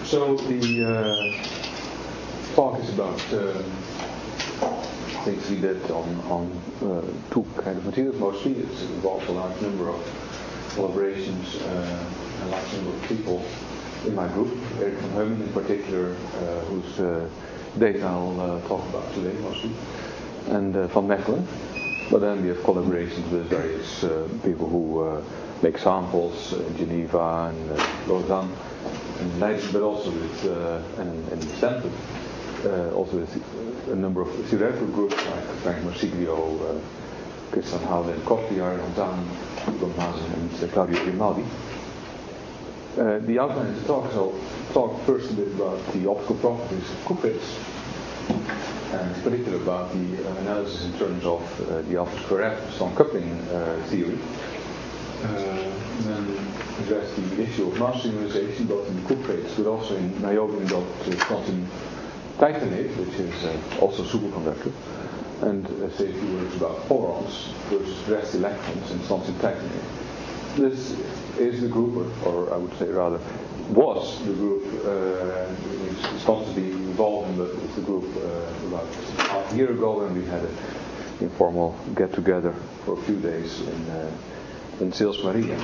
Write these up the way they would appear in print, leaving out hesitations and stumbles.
So the talk is about things we did on two kind of materials mostly. It involves a large number of collaborations, a large number of people in my group. Erik van Heumen in particular, whose data I'll talk about today mostly, and Van Mechelen. But then we have collaborations with various people who make samples in Geneva and Lausanne and Leiden, but also with and Stanford, also with a number of theoretical groups like Frank Marsiglio, Christian Howell and Kotliar, Zahn, Gomhazen and Claudio Grimaldi. The outline of the talk is I'll talk first a bit about the optical properties of cuprates, and in particular about the analysis in terms of the alpha square F strong coupling theory. Then address the issue of mass synchronization both in the cuprates but also in niobium dot quantum titanate, which is also superconductor, and say a few words about porons versus rest electrons in strontium titanate. This is the group, or I would say rather was the group which is constantly evolving, but it's the group about half a year ago when we had an informal get-together for a few days in Sils Maria.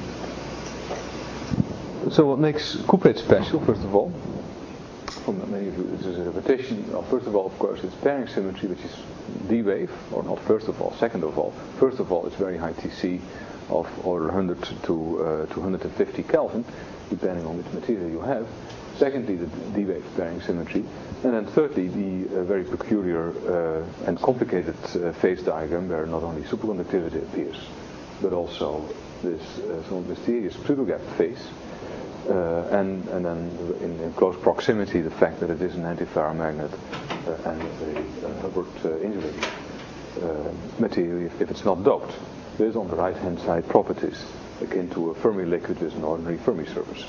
So what makes cuprate special, first of all? From many of you, this is a repetition. Well, first of all, of course, it's pairing symmetry, which is D-wave, or not first of all, second of all. First of all, it's very high TC of order 100 to 150 Kelvin, depending on which material you have. Secondly, the D-wave pairing symmetry. And then thirdly, the very peculiar and complicated phase diagram where not only superconductivity appears, but also this somewhat mysterious pseudogap phase. And then in close proximity, the fact that it is an antiferromagnet and a Hubbard insulating material if it's not doped. There's on the right-hand side properties akin to a Fermi liquid with an ordinary Fermi surface.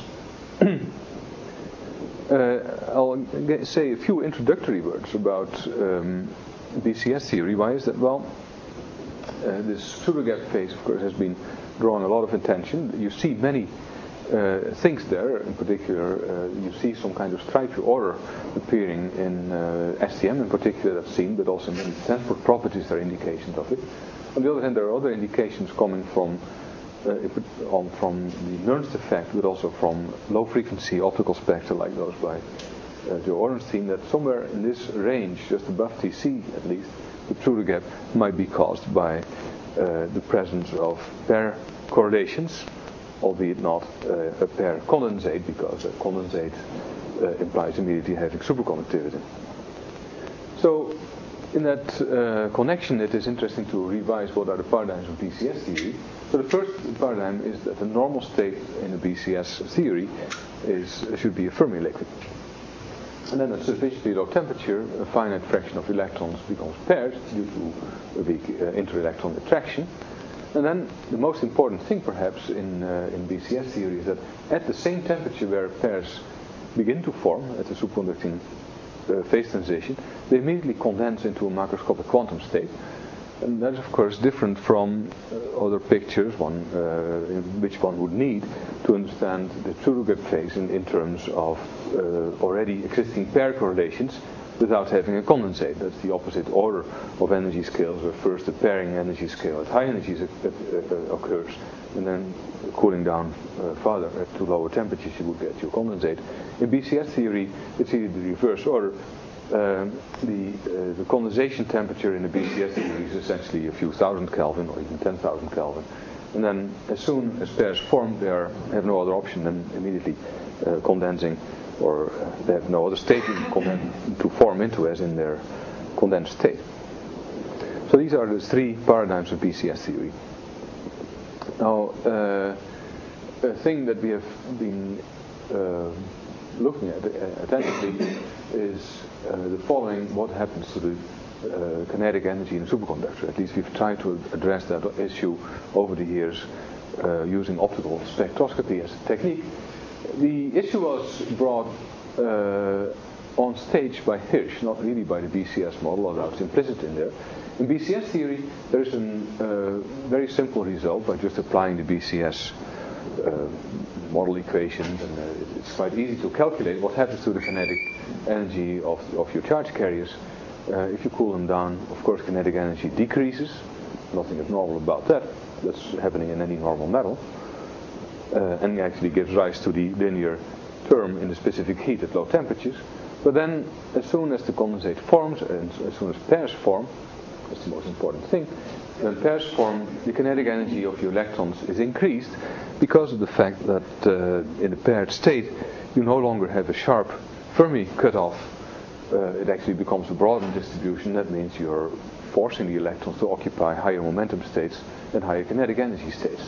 I'll say a few introductory words about BCS theory. Why is that? Well, this pseudogap phase, of course, has been drawing a lot of attention. You see many things there. In particular, you see some kind of stripy order appearing in STM in particular, that's seen, but also in transport properties are indications of it. On the other hand, there are other indications coming from the Nernst effect, but also from low-frequency optical spectra like those by Joe Orenstein, that somewhere in this range, just above TC at least, the pseudogap might be caused by the presence of pair correlations, albeit not a pair condensate, because a condensate implies immediately having superconductivity. So, in that connection, it is interesting to revise what are the paradigms of BCS theory. So the first paradigm is that the normal state in a BCS theory should be a Fermi liquid. And then at sufficiently low temperature, a finite fraction of electrons becomes paired due to a weak inter-electron attraction. And then the most important thing perhaps in BCS theory is that at the same temperature where pairs begin to form at the superconducting phase transition, they immediately condense into a macroscopic quantum state. And that is of course different from other pictures, in which one would need to understand the pseudogap phase in terms of already existing pair correlations without having a condensate. That's the opposite order of energy scales, where first the pairing energy scale at high energies occurs, and then cooling down farther to lower temperatures you would get your condensate. In BCS theory, it's either the reverse order. The condensation temperature in the BCS theory is essentially a few thousand Kelvin or even 10,000 Kelvin. And then as soon as pairs form, they have no other option than immediately condensing, or they have no other state to form into as in their condensed state. So these are the three paradigms of BCS theory. Now, a thing that we have been looking at attentively is the following: what happens to the kinetic energy in a superconductor? At least we've tried to address that issue over the years using optical spectroscopy as a technique. The issue was brought on stage by Hirsch, not really by the BCS model, although it's implicit in there. In BCS theory, there is a very simple result by just applying the BCS model equations, and it's quite easy to calculate what happens to the kinetic energy of your charge carriers. If you cool them down, of course kinetic energy decreases. Nothing abnormal about that. That's happening in any normal metal. And actually gives rise to the linear term in the specific heat at low temperatures. But then, as soon as the condensate forms, and as soon as pairs form, that's the most important thing, when pairs form, the kinetic energy of your electrons is increased because of the fact that in a paired state, you no longer have a sharp Fermi cutoff. It actually becomes a broadened distribution. That means you're forcing the electrons to occupy higher momentum states and higher kinetic energy states.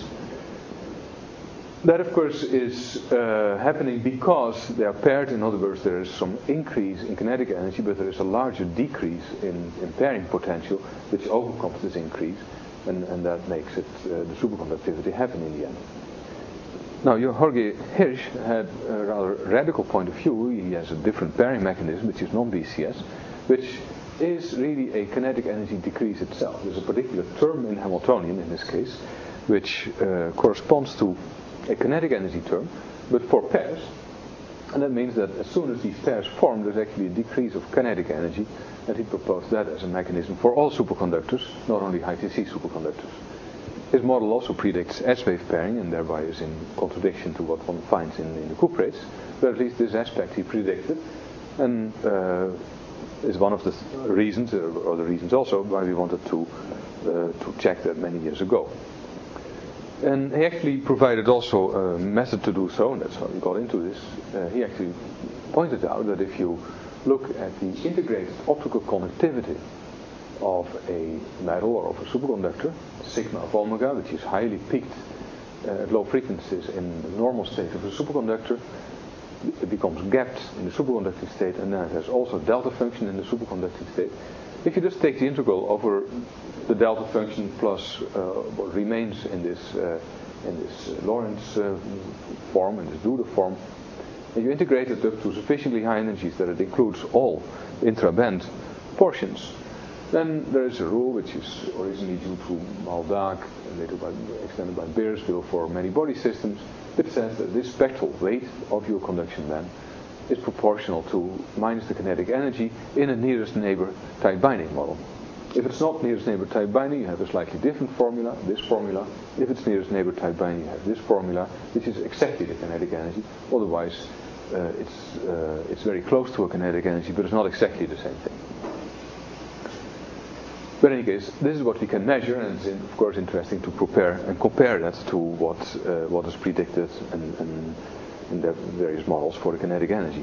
That, of course, is happening because they are paired. In other words, there is some increase in kinetic energy, but there is a larger decrease in pairing potential, which overcomes this increase, and that makes it the superconductivity happen in the end. Now, Jorge Hirsch had a rather radical point of view. He has a different pairing mechanism, which is non-BCS, which is really a kinetic energy decrease itself. There's a particular term in Hamiltonian, in this case, which corresponds to a kinetic energy term, but for pairs. And that means that as soon as these pairs form, there's actually a decrease of kinetic energy, and he proposed that as a mechanism for all superconductors, not only high-TC superconductors. His model also predicts S-wave pairing, and thereby is in contradiction to what one finds in the cuprates, but at least this aspect he predicted, and is one of the reasons, or the reasons also, why we wanted to check that many years ago. And he actually provided also a method to do so, and that's how we got into this. He actually pointed out that if you look at the integrated optical conductivity of a metal or of a superconductor, sigma of omega, which is highly peaked at low frequencies in the normal state of a superconductor, it becomes gapped in the superconducting state, and then it has also delta function in the superconducting state. If you just take the integral over the delta function plus what remains in this Lorentz form, in this Doodle form, and you integrate it up to sufficiently high energies that it includes all intraband portions, then there is a rule which is originally due to Maldag and later extended by Beresville for many body systems, which says that this spectral weight of your conduction band is proportional to minus the kinetic energy in a nearest neighbor tight binding model. If it's not nearest neighbor tight binding, you have a slightly different formula, this formula. If it's nearest neighbor tight binding, you have this formula, which is exactly the kinetic energy. Otherwise, it's very close to a kinetic energy, but it's not exactly the same thing. But in any case, this is what we can measure, and it's of course interesting to prepare and compare that to what is predicted and in the various models for the kinetic energy.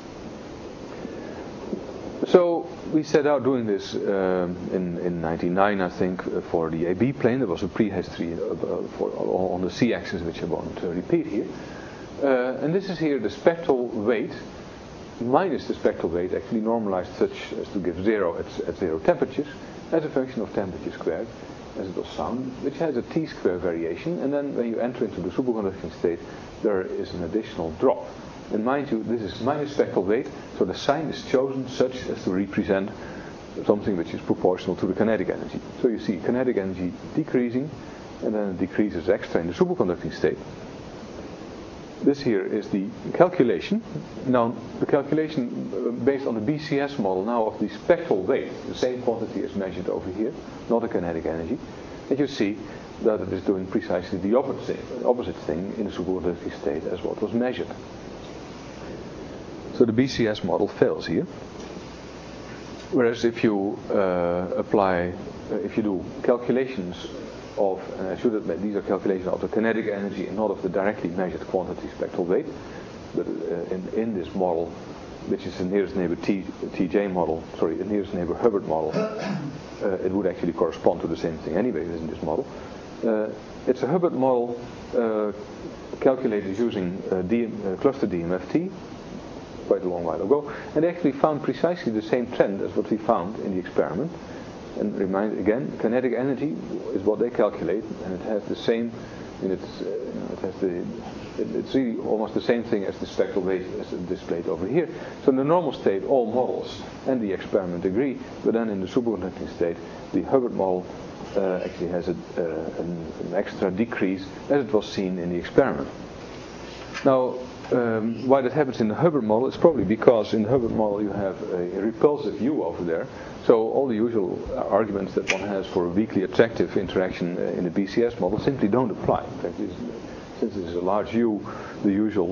So we set out doing this in 99, I think, for the AB plane. There was a prehistory on the C-axis, which I won't repeat here. And this is here the spectral weight minus the spectral weight, actually normalized such as to give 0 at 0 temperatures, as a function of temperature squared, as it was found, which has a t-square variation, and then when you enter into the superconducting state, there is an additional drop. And mind you, this is minus spectral weight, so the sign is chosen such as to represent something which is proportional to the kinetic energy. So you see kinetic energy decreasing, and then it decreases extra in the superconducting state. This here is the calculation. Now, the calculation based on the BCS model now of the spectral weight, the same quantity is measured over here, not a kinetic energy. And you see that it is doing precisely the opposite thing in the superconducting state as what was measured. So the BCS model fails here. Whereas if you if you do calculations of, and I should admit, these are calculations of the kinetic energy and not of the directly measured quantity spectral weight, but in this model, which is the nearest neighbor TJ model, sorry, the nearest neighbor Hubbard model, it would actually correspond to the same thing anyway in this model. It's a Hubbard model calculated using cluster DMFT quite a long while ago, and they actually found precisely the same trend as what we found in the experiment. And remind again, kinetic energy is what they calculate, and it has the same in its, it's really almost the same thing as the spectral weight as displayed over here. So in the normal state, all models and the experiment agree, but then in the superconducting state, the Hubbard model actually has an extra decrease, as it was seen in the experiment. Now, why that happens in the Hubbard model is probably because in the Hubbard model you have a repulsive U over there. So all the usual arguments that one has for a weakly attractive interaction in the BCS model simply don't apply. In fact, since this is a large U, the usual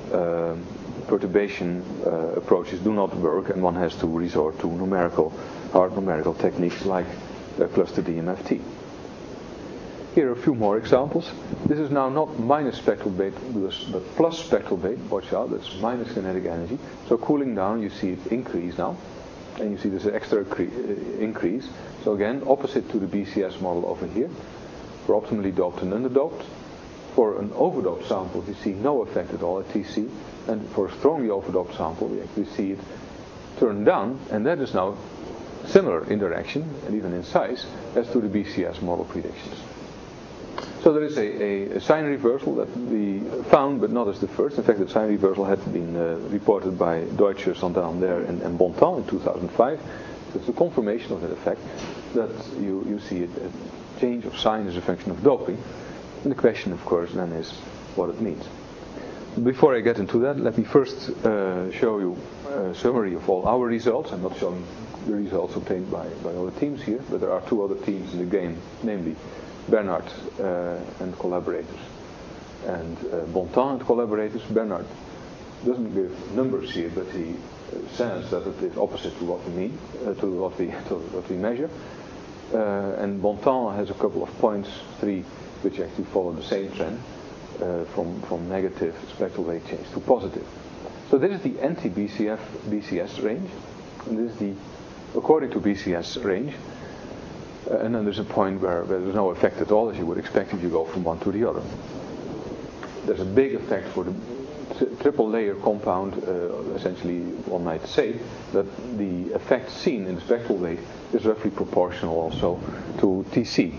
perturbation approaches do not work, and one has to resort to hard numerical techniques like cluster DMFT. Here are a few more examples. This is now not minus spectral beta, but plus spectral beta. Watch out, that's minus kinetic energy. So cooling down, you see it increase now. And you see there's an extra increase. So again, opposite to the BCS model over here. For optimally doped and underdoped. For an overdoped sample, you see no effect at all at TC. And for a strongly overdoped sample, we actually see it turn down. And that is now similar in direction, and even in size, as to the BCS model predictions. So there is a sign reversal that we found, but not as the first. In fact, the sign reversal had been reported by Deutscher, Santander, and Bontemps in 2005. So it's a confirmation of that effect, that you see a change of sign as a function of doping. And the question, of course, then is what it means. Before I get into that, let me first show you a summary of all our results. I'm not showing the results obtained by other teams here, but there are two other teams in the game, namely Bernard and collaborators, and Bontemps and collaborators. Bernard doesn't give numbers here, but he says that it is opposite to what we mean, to what we measure. And Bontemps has a couple of points, 3, which actually follow the same trend from negative spectral wave change to positive. So this is the anti-BCS range, and this is the according to BCS range. And then there's a point where there's no effect at all, as you would expect if you go from one to the other. There's a big effect for the triple layer compound. Essentially, one might say that the effect seen in the spectral wave is roughly proportional also to TC.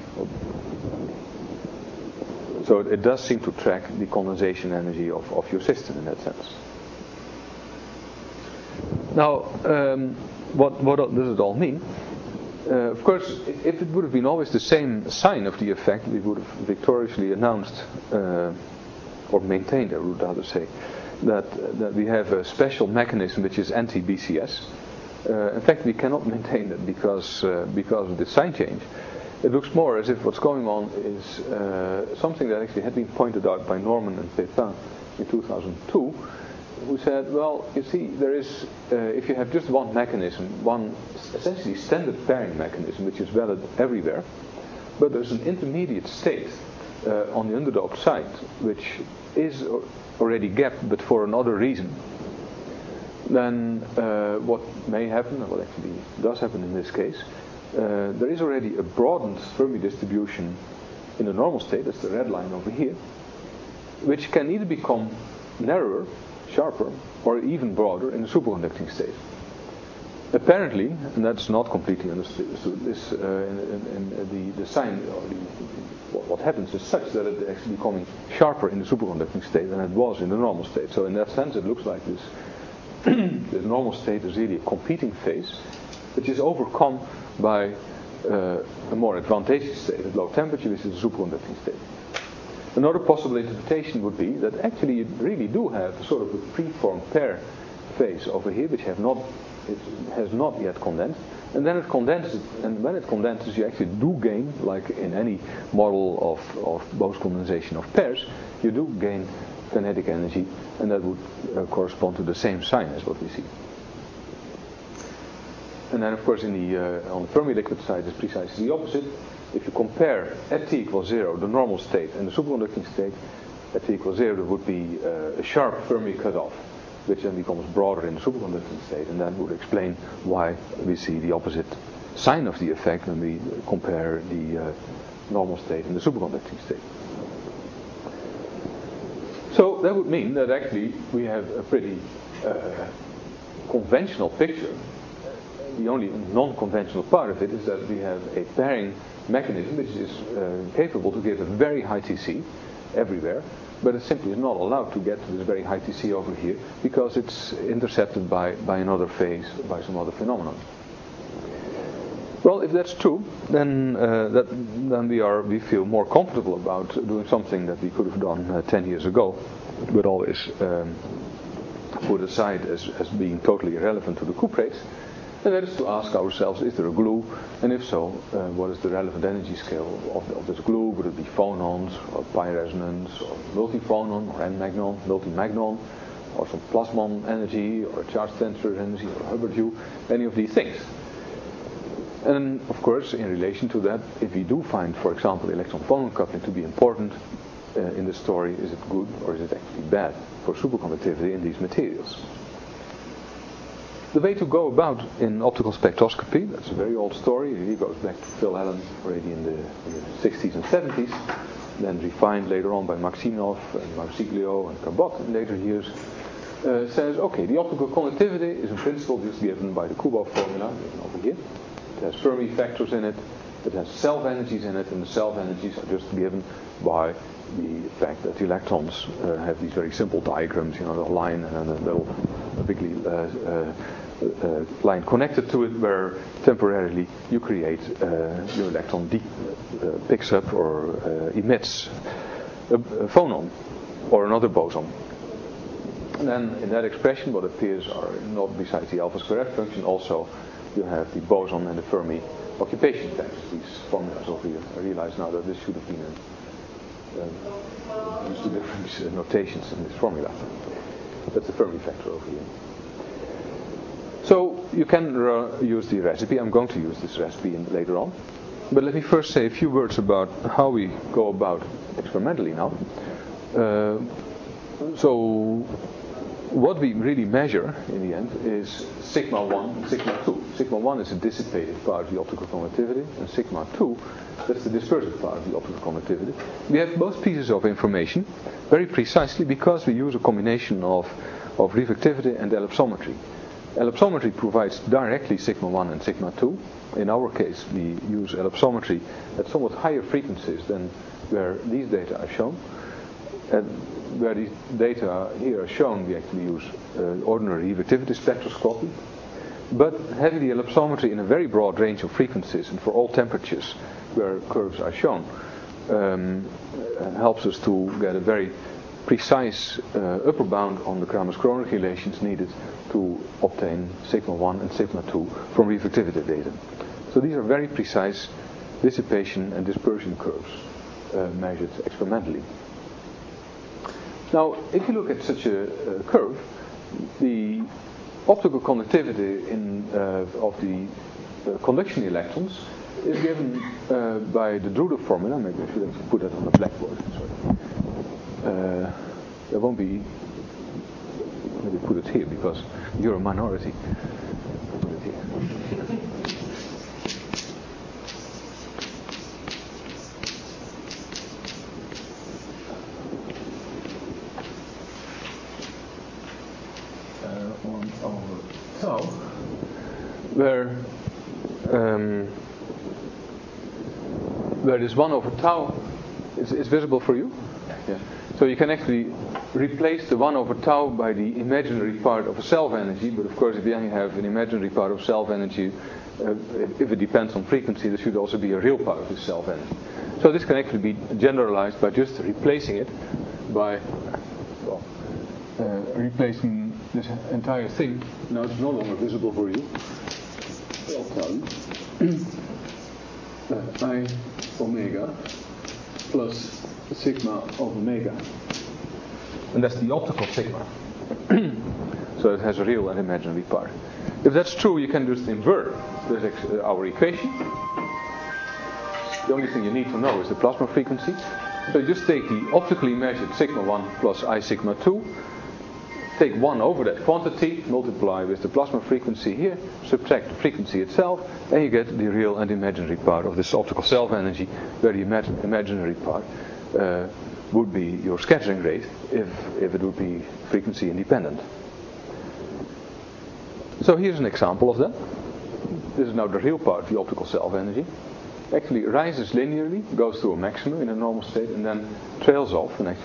So it does seem to track the condensation energy of your system in that sense. Now, what does it all mean? Of course, if it would have been always the same sign of the effect, we would have victoriously announced, or maintained, I would rather say, that we have a special mechanism which is anti-BCS. In fact, we cannot maintain that because of the sign change. It looks more as if what's going on is something that actually had been pointed out by Norman and Pépin in 2002, who said, well, you see, there is, if you have just one mechanism, one essentially standard pairing mechanism, which is valid everywhere, but there's an intermediate state on the underdoped side, which is already gapped, but for another reason, then what may happen, and what actually does happen in this case, there is already a broadened Fermi distribution in the normal state, that's the red line over here, which can either become narrower, sharper, or even broader in the superconducting state. Apparently, and that's not completely understood, this the sign, what happens is such that it is actually becoming sharper in the superconducting state than it was in the normal state. So in that sense, it looks like this this normal state is really a competing phase, which is overcome by a more advantageous state at low temperature, which is a superconducting state. Another possible interpretation would be that actually you really do have sort of a preformed pair phase over here, which has not yet condensed, and then it condenses, and when it condenses you actually do gain, like in any model of Bose condensation of pairs, you do gain kinetic energy, and that would correspond to the same sign as what we see. And then, of course, on the Fermi liquid side, it's precisely the opposite. If you compare at t equals 0, the normal state, and the superconducting state, at t equals 0, there would be a sharp Fermi cutoff, which then becomes broader in the superconducting state, and that would explain why we see the opposite sign of the effect when we compare the normal state and the superconducting state. So that would mean that actually we have a pretty conventional picture. The only non-conventional part of it is that we have a pairing mechanism which is capable to give a very high TC everywhere, but it simply is not allowed to get to this very high TC over here because it's intercepted by another phase, by some other phenomenon. Well, if that's true, then we feel more comfortable about doing something that we could have done 10 years ago, but always put aside as being totally irrelevant to the coup rates. And that is to ask ourselves, is there a glue? And if so, what is the relevant energy scale of this glue? Would it be phonons, or pi resonance, or multiphonon, or n-magnon, multi-magnon, or some plasmon energy, or charge transfer energy, or Hubbard hue, any of these things? And of course, in relation to that, if we do find, for example, electron-phonon coupling to be important in the story, is it good or is it actually bad for superconductivity in these materials? The way to go about in optical spectroscopy, that's a very old story, it goes back to Phil Allen already in the 60s and 70s, then refined later on by Maximov and Marsiglio and Cabot in later years, says, okay, the optical conductivity is in principle just given by the Kubo formula, written over here. It has Fermi factors in it, it has self-energies in it, and the self-energies are just given by the fact that the electrons have these very simple diagrams, a line and a little bigly line connected to it, where temporarily you create your electron picks up or emits a phonon or another boson. And then in that expression, what appears are not besides the alpha square F function, also you have the boson and the Fermi occupation factors, these formulas over here. I realize now that this should have been used to different notations in this formula. That's the Fermi factor over here. So you can use the recipe. I'm going to use this recipe later on. But let me first say a few words about how we go about experimentally now. So what we really measure in the end is sigma 1 and sigma 2. Sigma 1 is the dissipated part of the optical conductivity, and sigma 2, that's the dispersive part of the optical conductivity. We have both pieces of information very precisely because we use a combination of reflectivity and ellipsometry. Ellipsometry provides directly sigma 1 and sigma 2. In our case, we use ellipsometry at somewhat higher frequencies than where these data are shown. And where these data here are shown, we actually use ordinary reflectivity spectroscopy. But having the ellipsometry in a very broad range of frequencies and for all temperatures where curves are shown helps us to get a very precise upper bound on the Kramers-Kronig relations needed to obtain sigma 1 and sigma 2 from reflectivity data. So these are very precise dissipation and dispersion curves measured experimentally. Now, if you look at such a curve, the optical conductivity of the conduction electrons is given by the Drude formula. Maybe I should have put that on the blackboard. Sorry. There won't be. Maybe put it here because you're a minority. Put it here. Tau, where this 1 over tau is visible for you. Yeah. So you can actually replace the 1 over tau by the imaginary part of a self-energy, but of course if you only have an imaginary part of self-energy, if it depends on frequency, there should also be a real part of this self-energy. So this can actually be generalized by just replacing it by replacing this entire thing. Now it's no longer visible for you. I'll tell you. I omega plus sigma of omega. And that's the optical sigma. So it has a real and imaginary part. If that's true, you can just invert our equation. The only thing you need to know is the plasma frequency. So you just take the optically measured sigma 1 plus I sigma 2, take 1 over that quantity, multiply with the plasma frequency here, subtract the frequency itself, and you get the real and imaginary part of this optical self-energy, where the imaginary part would be your scattering rate if it would be frequency independent. So here's an example of that. This is now the real part, the optical self-energy. Actually rises linearly, goes to a maximum in a normal state, and then trails off, the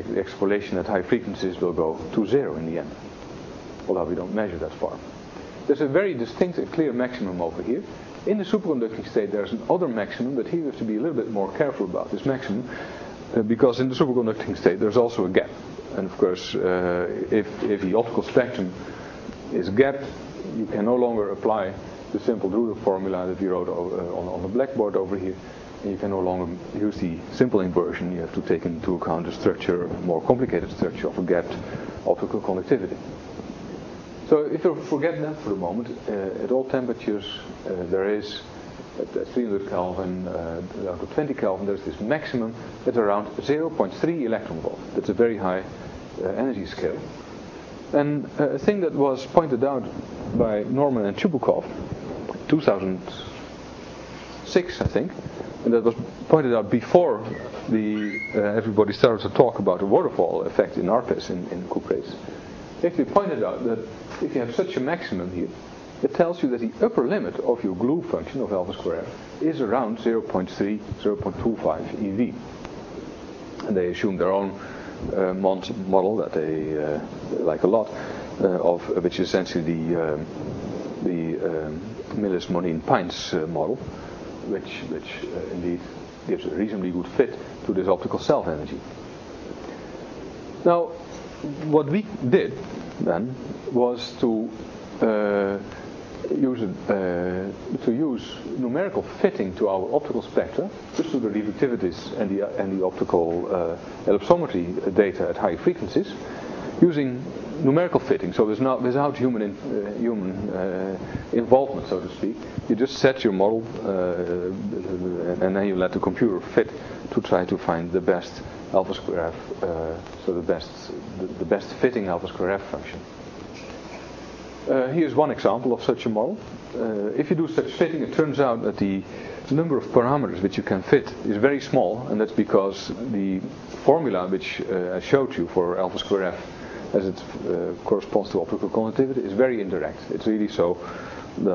extrapolation at high frequencies will go to 0 in the end. Although we don't measure that far. There's a very distinct and clear maximum over here. In the superconducting state there's another maximum, but here you have to be a little bit more careful about this maximum, because in the superconducting state there's also a gap. And of course, if the optical spectrum is gapped, you can no longer apply the simple Drude formula that we wrote on the blackboard over here. And you can no longer use the simple inversion. You have to take into account the structure, more complicated structure of a gapped optical conductivity. So if you forget that for the moment, at all temperatures there is, at 300 Kelvin down to 20 Kelvin, there's this maximum at around 0.3 electron volt. That's a very high energy scale. And a thing that was pointed out by Norman and Chubukov, 2006 I think, and that was pointed out before everybody started to talk about the waterfall effect in ARPES in cuprates. They actually pointed out that if you have such a maximum here, it tells you that the upper limit of your glue function of alpha square is around 0.3, 0.25 eV. And they assume their own model that they like a lot, of which is essentially the Millis-Monine-Pines model, which indeed gives a reasonably good fit to this optical self-energy. Now, what we did then was to use numerical fitting to our optical spectra, just to the reflectivities and the optical ellipsometry data at high frequencies, using numerical fitting. So without human involvement, so to speak. You just set your model and then you let the computer fit to try to find the best alpha square f, so the best fitting alpha square f function. Here's one example of such a model. If you do such fitting, it turns out that the number of parameters which you can fit is very small, and that's because the formula which I showed you for alpha square f, as it corresponds to optical conductivity, is very indirect. It's really so that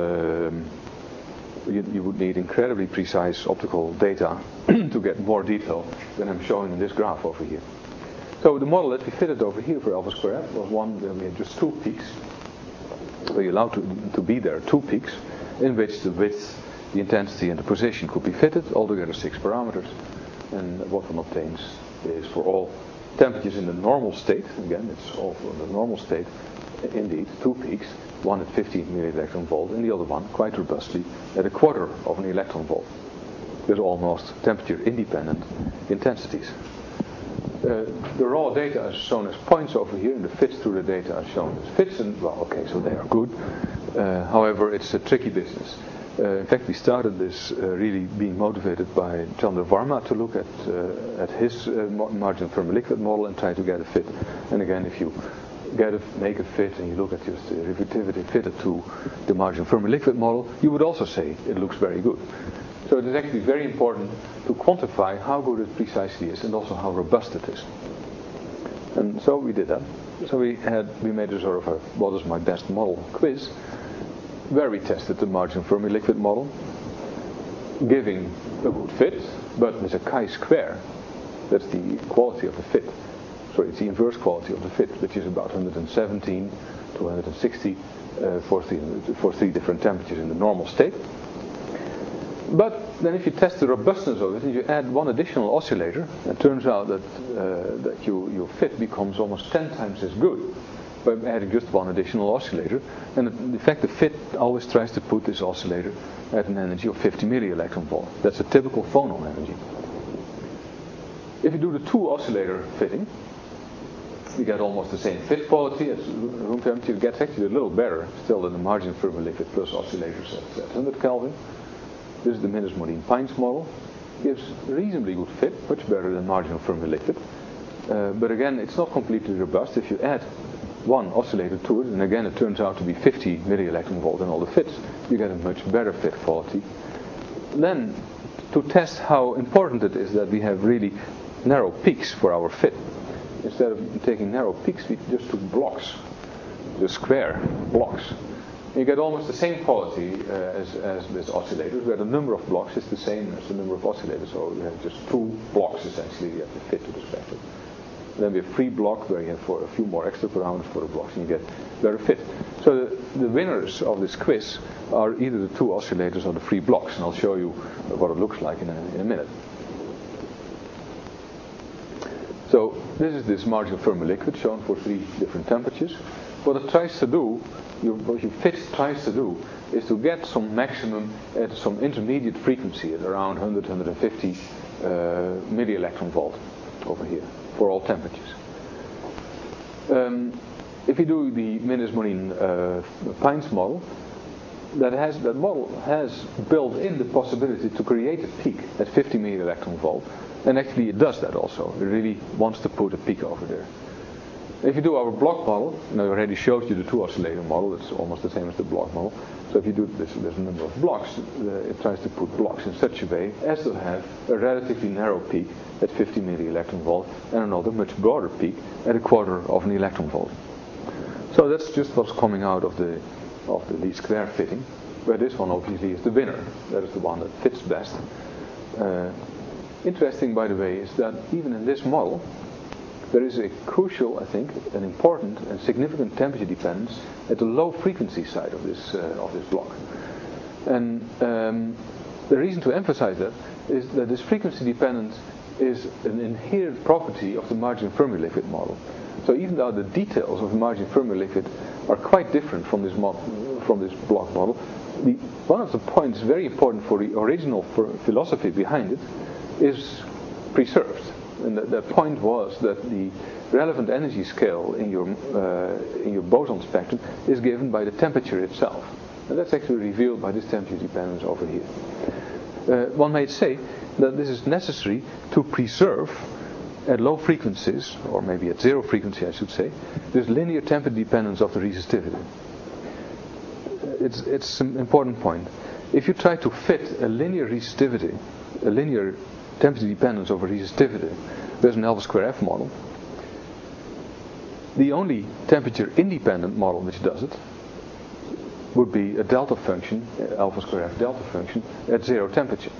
you would need incredibly precise optical data to get more detail than I'm showing in this graph over here. So the model that we fitted over here for alpha square f was one where we had just two peaks. We allowed to be there two peaks, in which the width, the intensity, and the position could be fitted, altogether 6 parameters. And what one obtains is for all temperatures in the normal state, again it's all for the normal state, indeed two peaks, one at 15 millielectron volt and the other one, quite robustly, at a quarter of an electron volt. There's almost temperature independent intensities. The raw data is shown as points over here, and the fits to the data are shown as fits, and well, okay, so they are good. However, it's a tricky business. In fact, we started this really being motivated by Chandra Varma to look at his margin from a liquid model and try to get a fit. And again, if you make a fit and you look at just the reflectivity fitted to the margin from a liquid model, you would also say it looks very good. So it is actually very important to quantify how good it precisely is and also how robust it is. And so we did that. So we made a sort of a what is my best model quiz, where we tested the margin Fermi liquid model, giving a good fit, but with a chi-square. That's the quality of the fit. Sorry, it's the inverse quality of the fit, which is about 117 to 160 for three different temperatures in the normal state. But then if you test the robustness of it and you add one additional oscillator, it turns out that your fit becomes almost 10 times as good by adding just one additional oscillator. And in fact, the fit always tries to put this oscillator at an energy of 50 millielectron volt. That's a typical phonon energy. If you do the two oscillator fitting, you get almost the same fit quality as room temperature. It gets actually a little better still than the margin Fermi liquid plus oscillators at 100 Kelvin. This is the Millis-Monine-Pines model. Gives reasonably good fit, much better than marginal Fermi liquid. But again, it's not completely robust. If you add one oscillator to it, and again it turns out to be 50 millielectron volt in all the fits, you get a much better fit quality. Then, to test how important it is that we have really narrow peaks for our fit, instead of taking narrow peaks, we just took blocks, the square blocks. You get almost the same quality as with oscillators, where the number of blocks is the same as the number of oscillators. So you have just two blocks essentially you have to fit to the spectrum. Then we have free block, where you have for a few more extra parameters for the blocks, and you get better fit. So the winners of this quiz are either the two oscillators or the free blocks, and I'll show you what it looks like in a minute. So this is this marginal Fermi liquid shown for 3 different temperatures. What it tries to do, what your fit tries to do, is to get some maximum at some intermediate frequency at around 100, 150 milli-electron volt over here for all temperatures. If you do the Minas-Morin-Pines model, that model has built in the possibility to create a peak at 50 milli-electron volt, and actually it does that also. It really wants to put a peak over there. If you do our block model, and I already showed you the 2 oscillator model, it's almost the same as the block model. So if you do this, there's a number of blocks, it tries to put blocks in such a way as to have a relatively narrow peak at 50 milli-electron volt and another much broader peak at a quarter of an electron volt. So that's just what's coming out of the least square fitting, where this one obviously is the winner. That is the one that fits best. Interesting, by the way, is that even in this model, there is a crucial, I think, an important and significant temperature dependence at the low frequency side of this block. And the reason to emphasize that is that this frequency dependence is an inherent property of the marginal Fermi liquid model. So even though the details of the marginal Fermi liquid are quite different from this block model, one of the points very important for the original philosophy behind it is preserved. And the point was that the relevant energy scale in your boson spectrum is given by the temperature itself. And that's actually revealed by this temperature dependence over here. One might say that this is necessary to preserve at low frequencies, or maybe at 0 frequency I should say, this linear temperature dependence of the resistivity. It's an important point. If you try to fit a linear resistivity, a linear temperature dependence over resistivity with an alpha square F model, the only temperature independent model which does it would be a delta function, alpha square F delta function, at 0 temperature.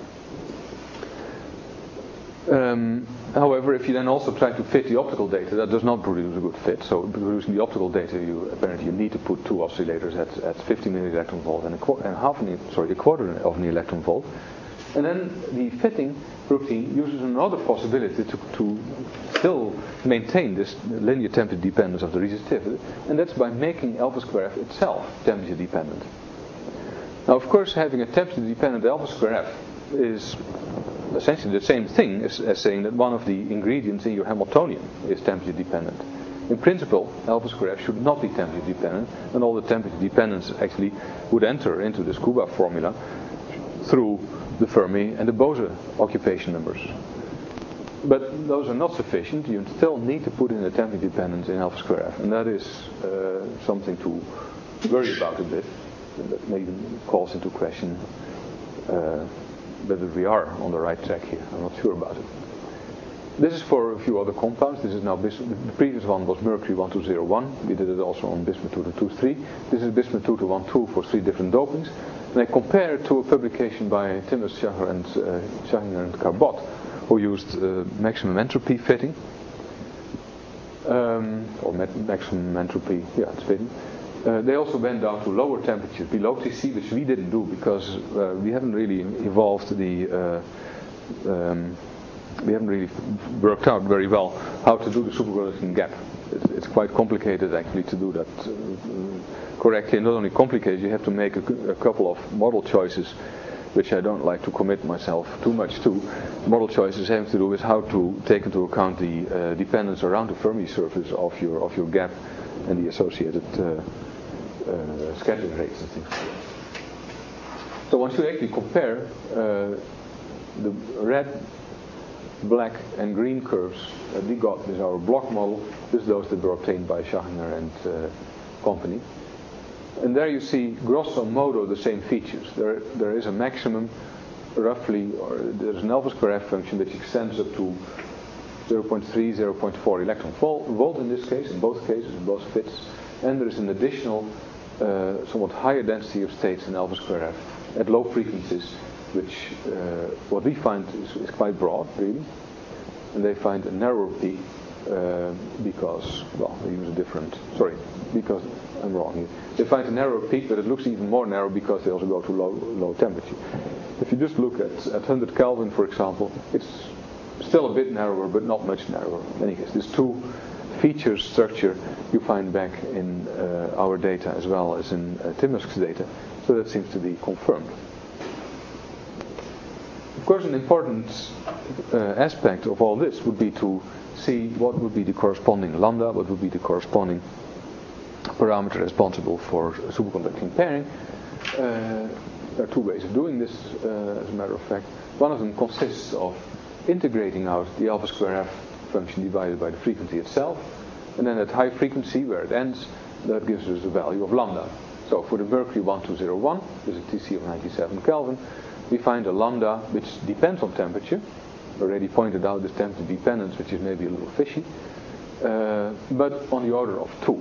However, if you then also try to fit the optical data, that does not produce a good fit. So producing the optical data, you need to put 2 oscillators at 50 milli-electron volt and a quarter of an electron volt. And then the fitting routine uses another possibility to still maintain this linear temperature dependence of the resistivity, and that's by making alpha square F itself temperature dependent. Now, of course, having a temperature dependent alpha square F is essentially the same thing as saying that one of the ingredients in your Hamiltonian is temperature dependent. In principle, alpha square F should not be temperature dependent, and all the temperature dependence actually would enter into this Kuba formula through the Fermi and the Bose occupation numbers. But those are not sufficient. You still need to put in a temperature dependence in alpha square F, and that is something to worry about a bit. That maybe calls into question whether we are on the right track here. I'm not sure about it. This is for a few other compounds. This is now the previous one was mercury 1201. We did it also on bismuth 223. This is bismuth 2212 for 3 different dopings. And I compare it to a publication by Timmers, Schachinger and Carbot, who used maximum entropy fitting, or maximum entropy, it's fitting. They also went down to lower temperatures, below Tc, which we didn't do because we haven't really evolved we haven't really worked out very well how to do the superconducting gap. It's quite complicated actually to do that correctly. And not only complicated, you have to make a couple of model choices, which I don't like to commit myself too much to. Model choices having to do with how to take into account the dependence around the Fermi surface of your gap and the associated scattering rates and things. So once you actually compare the red, black and green curves that we got with our block model, with those that were obtained by Schachinger and company. And there you see grosso modo the same features. There is a maximum roughly, or there's an alpha square F function which extends up to 0.3, 0.4 electron volt in this case, in both cases, in both fits. And there is an additional somewhat higher density of states in alpha square F at low frequencies, which what we find is quite broad, really. And they find a narrower peak because, well, they use a different, because I'm wrong here. They find a narrow peak, but it looks even more narrow because they also go to low temperature. If you just look at 100 Kelvin, for example, it's still a bit narrower, but not much narrower. In any case, this two feature structure you find back in our data as well as in Timmersk's data, so that seems to be confirmed. Of course, an important aspect of all this would be to see what would be the corresponding lambda, what would be the corresponding parameter responsible for superconducting pairing. There are two ways of doing this, as a matter of fact. One of them consists of integrating out the alpha square f function divided by the frequency itself, and then at high frequency, where it ends, that gives us the value of lambda. So for the Mercury 1201, with a TC of 97 Kelvin, we find a lambda which depends on temperature. Already pointed out this temperature dependence, which is maybe a little fishy, but on the order of 2.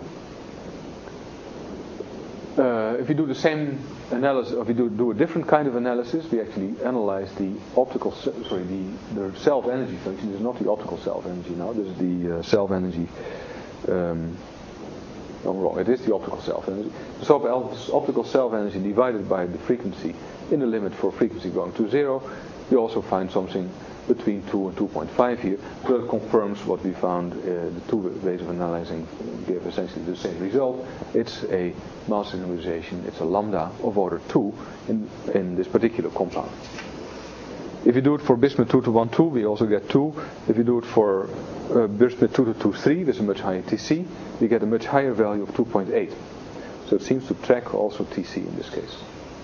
If we do the same analysis, or if we do a different kind of analysis, we actually analyze the optical, the self-energy function. This is not the optical self-energy now. This is the self-energy. I'm wrong. It is the optical self-energy. So optical self-energy divided by the frequency in the limit for frequency going to 0. We also find something between 2 and 2.5 here, so that confirms what we found. The two ways of analyzing give essentially the same result. It's a mass synchronization, it's a lambda of order 2 in this particular compound. If you do it for bismuth 2212, we also get 2. If you do it for bismuth 2223, there's a much higher TC, we get a much higher value of 2.8. So it seems to track also TC in this case.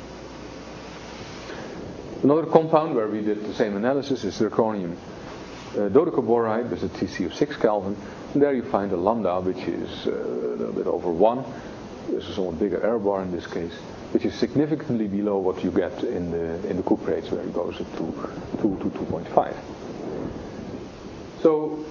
Another compound where we did the same analysis is zirconium dodecaboride with a TC of 6 Kelvin. And there you find a lambda which is a little bit over 1. This is a somewhat bigger error bar in this case, which is significantly below what you get in the cuprates, where it goes up to 2 to 2.5. So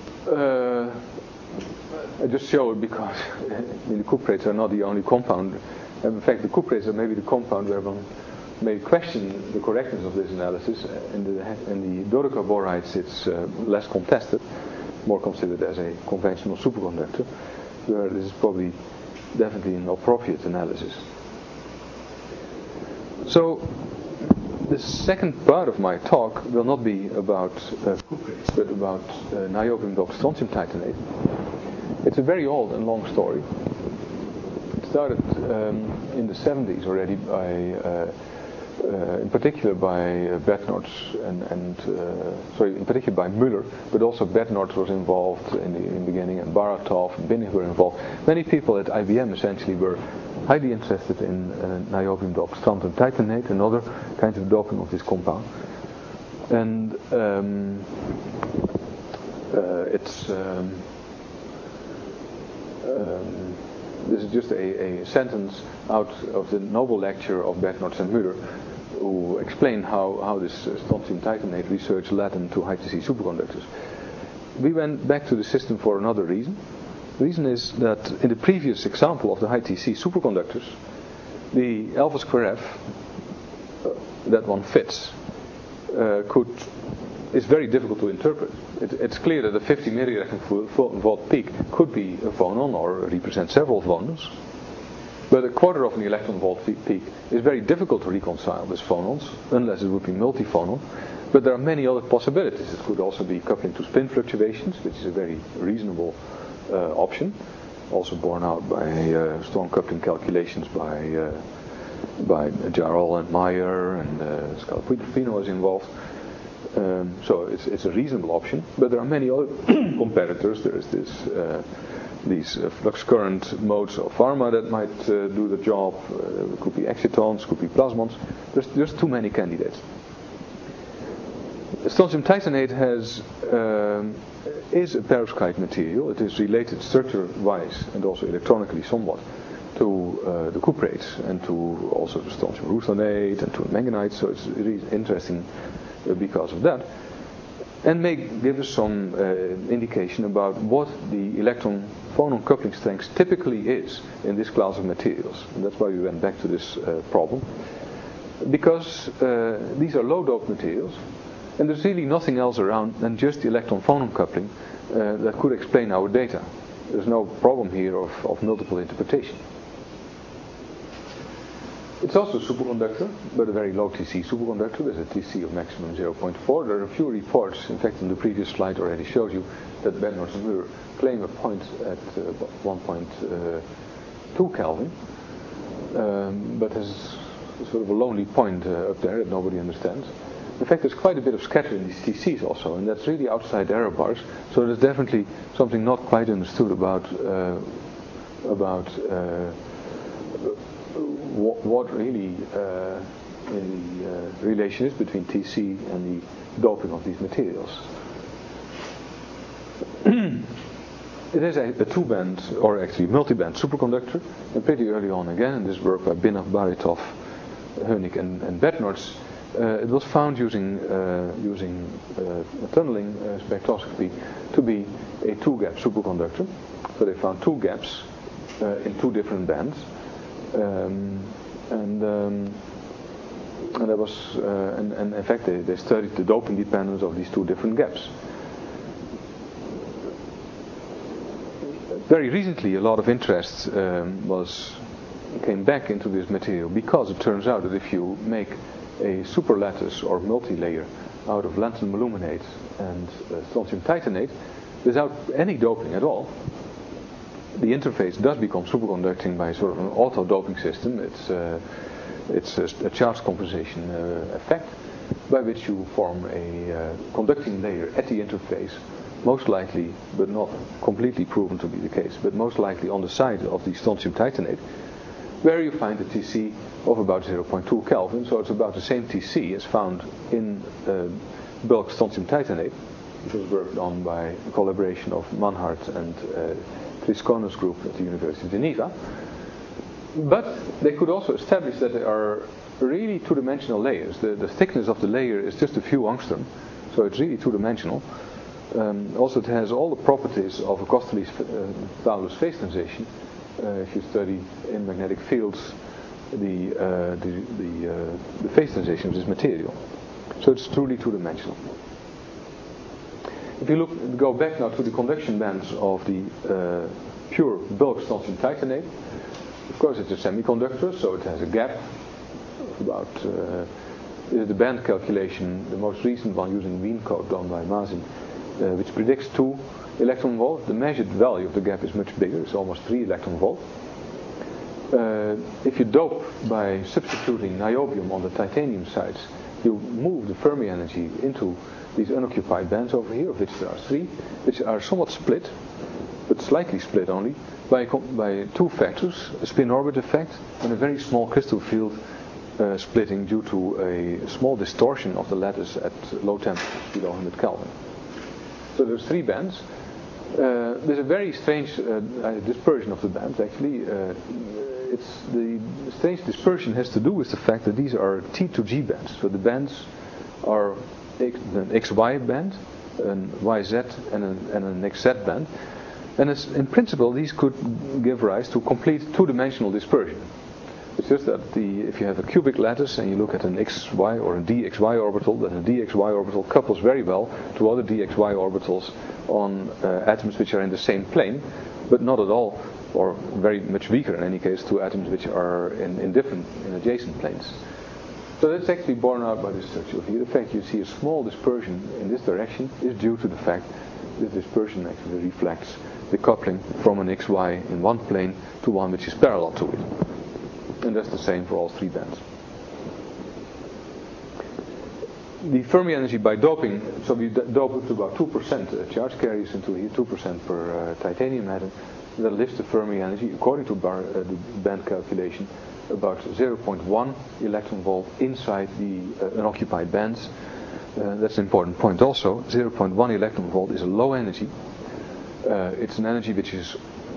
I just show it because the cuprates are not the only compound. In fact, the cuprates are maybe the compound where one may question the correctness of this analysis. In the dodecaborides, it's less contested, more considered as a conventional superconductor, where this is probably definitely an appropriate analysis. So the second part of my talk will not be about cuprates, but about niobium doped strontium titanate. It's a very old and long story. It started in the 70s already by in particular by Bednorz in particular by Müller, but also Bednorz was involved in the beginning, and Baratov and Binnig were involved. Many people at IBM essentially were highly interested in niobium doped strontium titanate and other kinds of doping of this compound. And this is just a sentence out of the Nobel lecture of Bednorz and Müller, who explain how this strontium titanate research led them to high TC superconductors. We went back to the system for another reason. The reason is that in the previous example of the high TC superconductors, the alpha square f, that one fits, is very difficult to interpret. It's clear that a 50 millielectron volt peak could be a phonon or represent several phonons, but a quarter of an electron volt peak is very difficult to reconcile with phonons, unless it would be multiphonon. But there are many other possibilities. It could also be coupling to spin fluctuations, which is a very reasonable option, also borne out by strong coupling calculations by Jarol and Meyer, and Scalapino is involved. So it's a reasonable option, but there are many other competitors. There is these flux current modes of pharma that might do the job. It could be excitons, could be plasmons. There's too many candidates. Strontium titanate is a perovskite material. It is related structure-wise and also electronically somewhat to the cuprates and to also the strontium ruthenate and to manganite. So it's really interesting because of that, and may give us some indication about what the electron phonon coupling strength typically is in this class of materials. And that's why we went back to this problem, because these are low doped materials, and there's really nothing else around than just the electron phonon coupling that could explain our data. There's no problem here of multiple interpretation. It's also a superconductor, but a very low TC superconductor. There's a TC of maximum 0.4. There are a few reports, in fact, on the previous slide already showed you that Bednorz and Muir claim a point at 1.2 Kelvin, but there's sort of a lonely point up there that nobody understands. In fact, there's quite a bit of scatter in these TCs also, and that's really outside error bars. So there's definitely something not quite understood about what really in the relation is between TC and the doping of these materials. It is a two-band, or actually multi-band superconductor, and pretty early on again, in this work by Binov, Baritov, Hönig and Bednorz, it was found using tunneling spectroscopy to be a two-gap superconductor. So they found two gaps in two different bands, and there was, and in fact they studied the doping dependence of these two different gaps. Very recently, a lot of interest came back into this material because it turns out that if you make a superlattice or multi-layer out of lanthanum aluminate and strontium titanate without any doping at all, the interface does become superconducting by sort of an auto-doping system. It's a charge compensation effect by which you form a conducting layer at the interface, most likely, but not completely proven to be the case, but most likely on the side of the strontium titanate, where you find a TC of about 0.2 Kelvin. So it's about the same TC as found in bulk strontium titanate, which was worked on by a collaboration of Manhart and Chris Konus group at the University of Geneva. But they could also establish that they are really two-dimensional layers. The thickness of the layer is just a few angstrom, so it's really two-dimensional. Also, it has all the properties of a Kosterlitz-Thouless phase transition. If you study in magnetic fields the phase transition of this material, so it's truly two-dimensional. If you go back now to the conduction bands of the pure bulk strontium titanate, of course it's a semiconductor, so it has a gap of about the band calculation, the most recent one using Wien code done by Mazin, which predicts 2 electron volt. The measured value of the gap is much bigger, it's almost 3 electron volt. If you dope by substituting niobium on the titanium sides, you move the Fermi energy into these unoccupied bands over here, of which there are 3, which are somewhat split, but slightly split only, by 2 factors, a spin orbit effect and a very small crystal field splitting due to a small distortion of the lattice at low temperatures, below 100 Kelvin. So there's 3 bands. There's a very strange dispersion of the bands, actually. It's the strange dispersion has to do with the fact that these are T to G bands. So the bands are an XY band, an YZ, and an XZ band. And in principle, these could give rise to complete two-dimensional dispersion. It's just that if you have a cubic lattice and you look at an XY or a DXY orbital, then a DXY orbital couples very well to other DXY orbitals on atoms which are in the same plane, but not at all, or very much weaker in any case, to atoms which are in adjacent planes. So that's actually borne out by this structure here. The fact you see a small dispersion in this direction is due to the fact that dispersion actually reflects the coupling from an XY in one plane to one which is parallel to it. And that's the same for all 3 bands. The Fermi energy by doping, so we dope it to about 2% charge carries into here, 2% per titanium atom. That lifts the Fermi energy, according to the band calculation, about 0.1 electron volt inside the unoccupied bands. That's an important point also. 0.1 electron volt is a low energy. It's an energy which is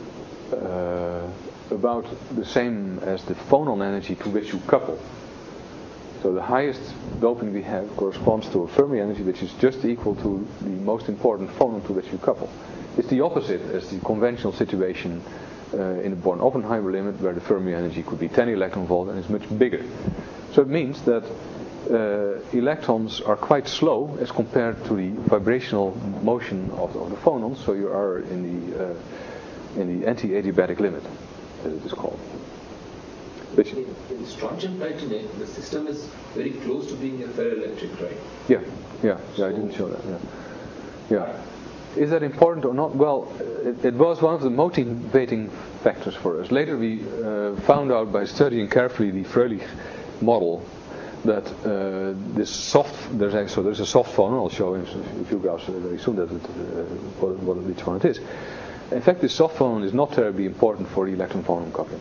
about the same as the phonon energy to which you couple. So the highest doping we have corresponds to a Fermi energy which is just equal to the most important phonon to which you couple. It's the opposite as the conventional situation in the Born-Oppenheimer limit, where the Fermi energy could be 10 electron volt and is much bigger. So it means that electrons are quite slow as compared to the vibrational motion of the phonons, so you are in the anti-adiabatic limit, as it is called. Which in the strontium titanate, the system is very close to being a ferroelectric, right? Yeah, I didn't show that. Yeah. Is that important or not? Well, it was one of the motivating factors for us. Later we found out by studying carefully the Fröhlich model that there's a soft phonon. I'll show in a few graphs very soon which one it is. In fact, this soft phonon is not terribly important for electron-phonon coupling.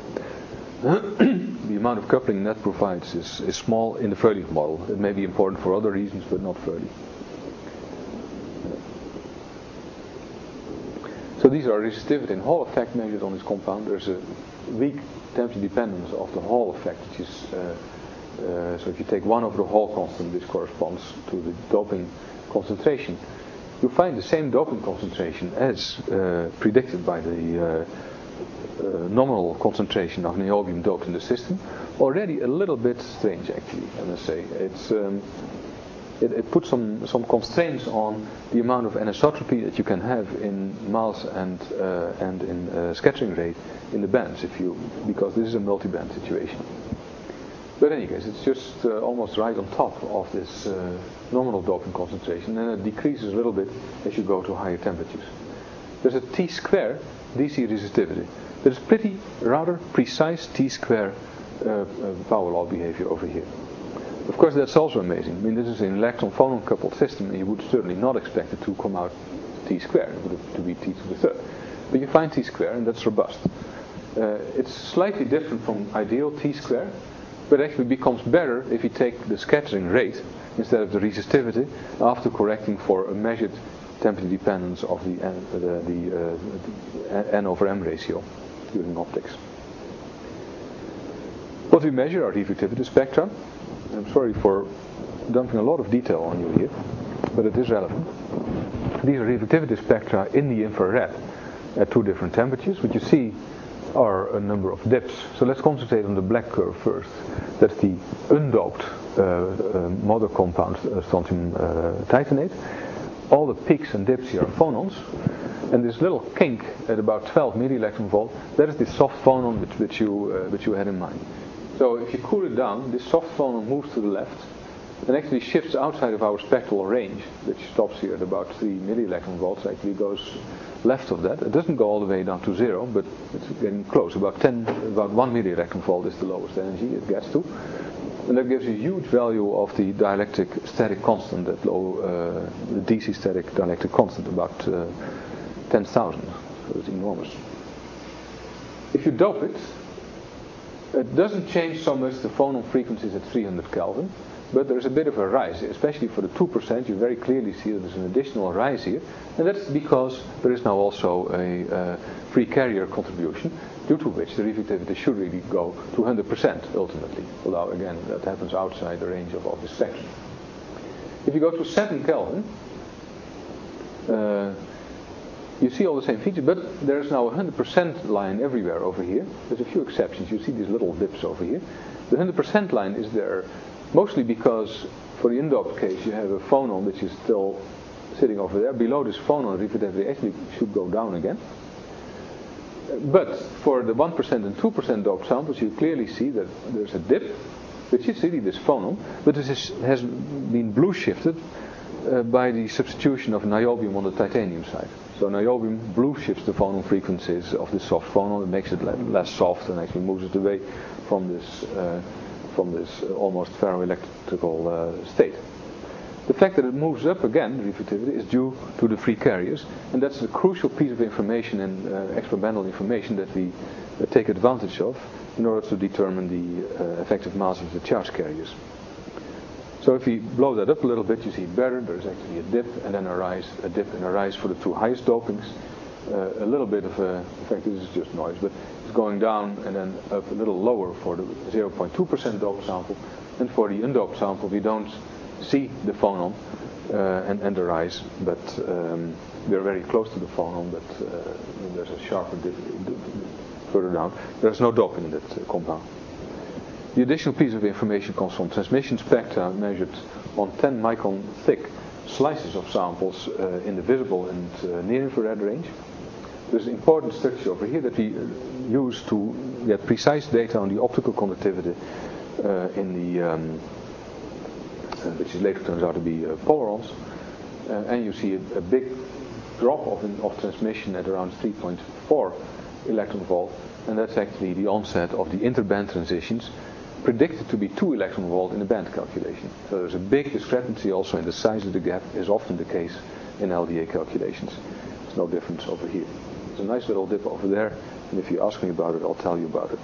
The amount of coupling that provides is small in the Fröhlich model. It may be important for other reasons, but not Fröhlich. So these are resistivity and Hall effect measured on this compound. There's a weak temperature dependence of the Hall effect, which is so if you take 1 over the Hall constant, this corresponds to the doping concentration. You find the same doping concentration as predicted by the nominal concentration of niobium doped in the system. Already a little bit strange, actually, I must say. It puts some constraints on the amount of anisotropy that you can have in mass and in scattering rate in the bands, because this is a multi-band situation. But in any case, it's just almost right on top of this nominal doping concentration, and it decreases a little bit as you go to higher temperatures. There's a T-square DC resistivity. There's rather precise T-square power law behavior over here. Of course, that's also amazing. I mean, this is an electron-phonon coupled system, and you would certainly not expect it to come out T-square. It would have to be T to the third. But you find T-square, and that's robust. It's slightly different from ideal T-square, but actually becomes better if you take the scattering rate instead of the resistivity after correcting for a measured temperature dependence of the N over M ratio using optics. What we measure are reflectivity spectra. I'm sorry for dumping a lot of detail on you here, but it is relevant. These are reflectivity spectra in the infrared at 2 different temperatures. What you see are a number of dips. So let's concentrate on the black curve first. That's the undoped mother compound, strontium titanate. All the peaks and dips here are phonons, and this little kink at about 12 millielectron volt, that is the soft phonon which you had in mind. So if you cool it down, this soft phonon moves to the left and actually shifts outside of our spectral range, which stops here at about 3 millielectron volts. Actually goes left of that. It doesn't go all the way down to 0, but it's getting close. About 1 millielectron volt is the lowest energy it gets to. And that gives you a huge value of the dielectric static constant, that low, the DC static dielectric constant, about 10,000. So it's enormous. If you dope it, it doesn't change so much the phonon frequencies at 300 Kelvin, but there's a bit of a rise, especially for the 2%. You very clearly see that there's an additional rise here, and that's because there is now also a free carrier contribution, due to which the reflectivity should really go to 100% ultimately, although again that happens outside the range of the spectrum. If you go to 7 Kelvin, you see all the same features, but there's now a 100% line everywhere over here. There's a few exceptions. You see these little dips over here. The 100% line is there mostly because for the indoped case you have a phonon which is still sitting over there. Below this phonon, reflectivity actually should go down again. But for the 1% and 2% doped samples, you clearly see that there's a dip, which is really this phonon, but this has been blue shifted by the substitution of niobium on the titanium side. So niobium blue shifts the phonon frequencies of the soft phonon. It makes it less soft and actually moves it away from this almost ferroelectrical state. The fact that it moves up again, the reflectivity, is due to the free carriers, and that's the crucial piece of information and experimental information that we take advantage of in order to determine the effective mass of the charge carriers. So if we blow that up a little bit, you see better. There's actually a dip and then a dip and a rise for the 2 highest dopings. A little bit of in fact this is just noise, but it's going down and then up a little lower for the 0.2% doped sample, and for the undoped sample we don't see the phonon and the rise, but we're very close to the phonon, but there's a sharper dip further down. There's no doping in that compound. The additional piece of information comes from transmission spectra measured on 10 micron thick slices of samples in the visible and near-infrared range. There's an important structure over here that we use to get precise data on the optical conductivity which later turns out to be polarons. And you see a big drop of transmission at around 3.4 electron volt, and that's actually the onset of the interband transitions, predicted to be 2 electron volt in the band calculation. So there's a big discrepancy also in the size of the gap, is often the case in LDA calculations. There's no difference over here. There's a nice little dip over there, and if you ask me about it, I'll tell you about it.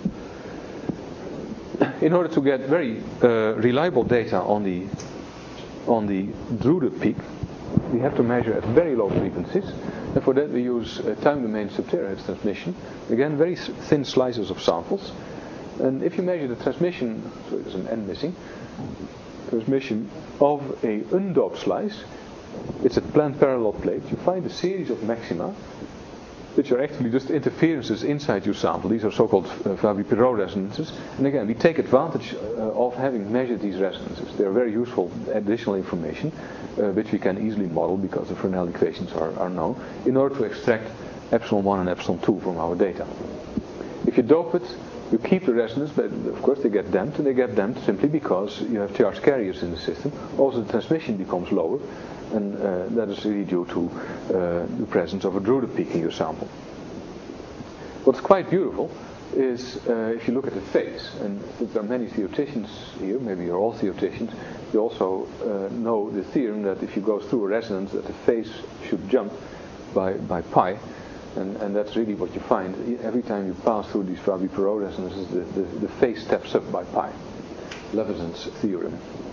In order to get very reliable data on the Drude peak, we have to measure at very low frequencies, and for that we use time domain sub-terahertz transmission. Again, very thin slices of samples. And if you measure the transmission, so there's an N missing, transmission of a undoped slice, it's a planned parallel plate, you find a series of maxima, which are actually just interferences inside your sample. These are so-called Fabry-Perot resonances. And again, we take advantage of having measured these resonances. They are very useful additional information, which we can easily model because the Fresnel equations are known, in order to extract epsilon 1 and epsilon 2 from our data. If you dope it, you keep the resonance, but of course they get damped, and they get damped simply because you have charge carriers in the system. Also the transmission becomes lower, and that is really due to the presence of a Drude peak in your sample. What's quite beautiful is if you look at the phase, and there are many theoreticians here, maybe you're all theoreticians, you also know the theorem that if you go through a resonance that the phase should jump by pi, and that's really what you find. Every time you pass through these Fabry-Perot resonances, the phase steps up by pi. Levesen's theorem.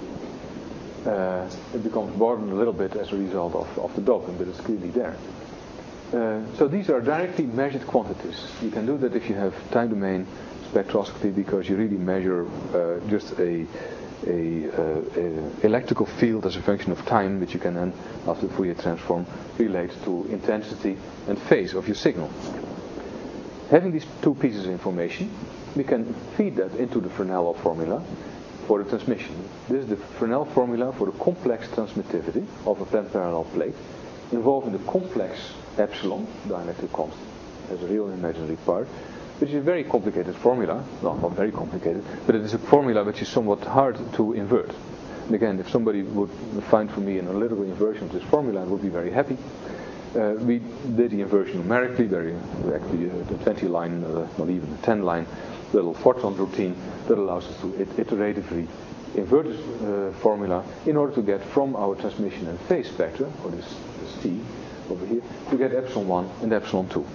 It becomes broadened a little bit as a result of the doping, but it's clearly there. So these are directly measured quantities. You can do that if you have time domain spectroscopy, because you really measure just a electrical field as a function of time, which you can then, after the Fourier transform, relate to intensity and phase of your signal. Having these two pieces of information, we can feed that into the Fresnel formula for the transmission. This is the Fresnel formula for the complex transmittivity of a planned parallel plate, involving the complex epsilon, dielectric constant, as a real and imaginary part, which is a very complicated formula. Well, not very complicated, but it is a formula which is somewhat hard to invert. And again, if somebody would find for me an analytical inversion of this formula, I would be very happy. We did the inversion numerically, actually the 20 line, not even the 10 line, little Fortran routine that allows us to iteratively invert this formula in order to get from our transmission and phase spectra, or this T over here, to get epsilon 1 and epsilon 2.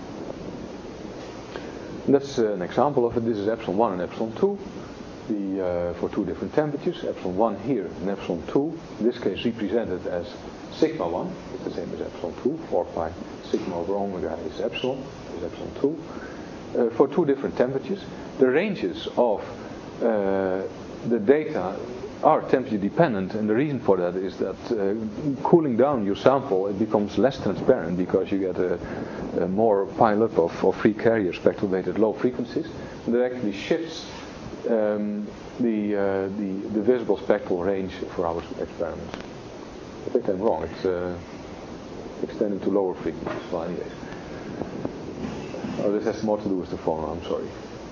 And that's an example of it. This is epsilon 1 and epsilon 2 for two different temperatures. Epsilon 1 here and epsilon 2, in this case represented as sigma 1, it's the same as epsilon 2, 4 pi sigma over omega is epsilon 2, for two different temperatures. The ranges of the data are temperature dependent, and the reason for that is that cooling down your sample, it becomes less transparent because you get a more pile up of free carrier spectral weight at low frequencies, and that actually shifts the visible spectral range for our experiments. I think I'm wrong. It's extending to lower frequencies. Well, anyways. Oh, this has more to do with the phone. I'm sorry.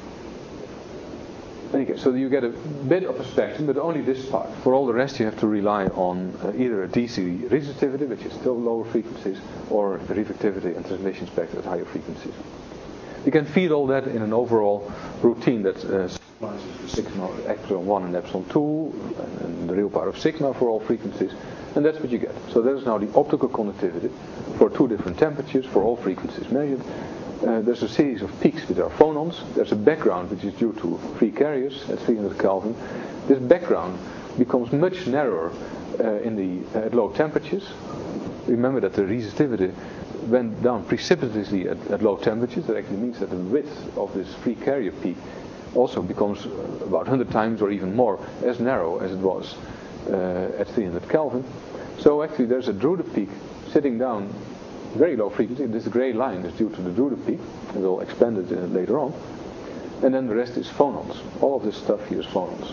Okay, so you get a bit of a spectrum, but only this part. For all the rest, you have to rely on either a DC resistivity, which is still lower frequencies, or the reflectivity and transmission spectrum at higher frequencies. You can feed all that in an overall routine that sigma epsilon 1 and epsilon 2, and the real power of sigma for all frequencies, and that's what you get. So that is now the optical conductivity for two different temperatures for all frequencies measured. There's a series of peaks which are phonons. There's a background which is due to free carriers at 300 Kelvin. This background becomes much narrower at low temperatures. Remember that the resistivity went down precipitously at low temperatures. That actually means that the width of this free carrier peak also becomes about 100 times or even more as narrow as it was at 300 Kelvin. So actually there's a Drude peak sitting down very low frequency. This gray line is due to the Drude peak, and we'll expand it later on. And then the rest is phonons. All of this stuff here is phonons.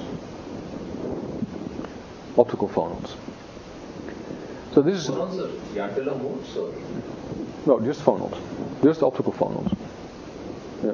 Optical phonons. So this is... Phonons are Yantala modes or? No, just phonons. Just optical phonons. Yeah.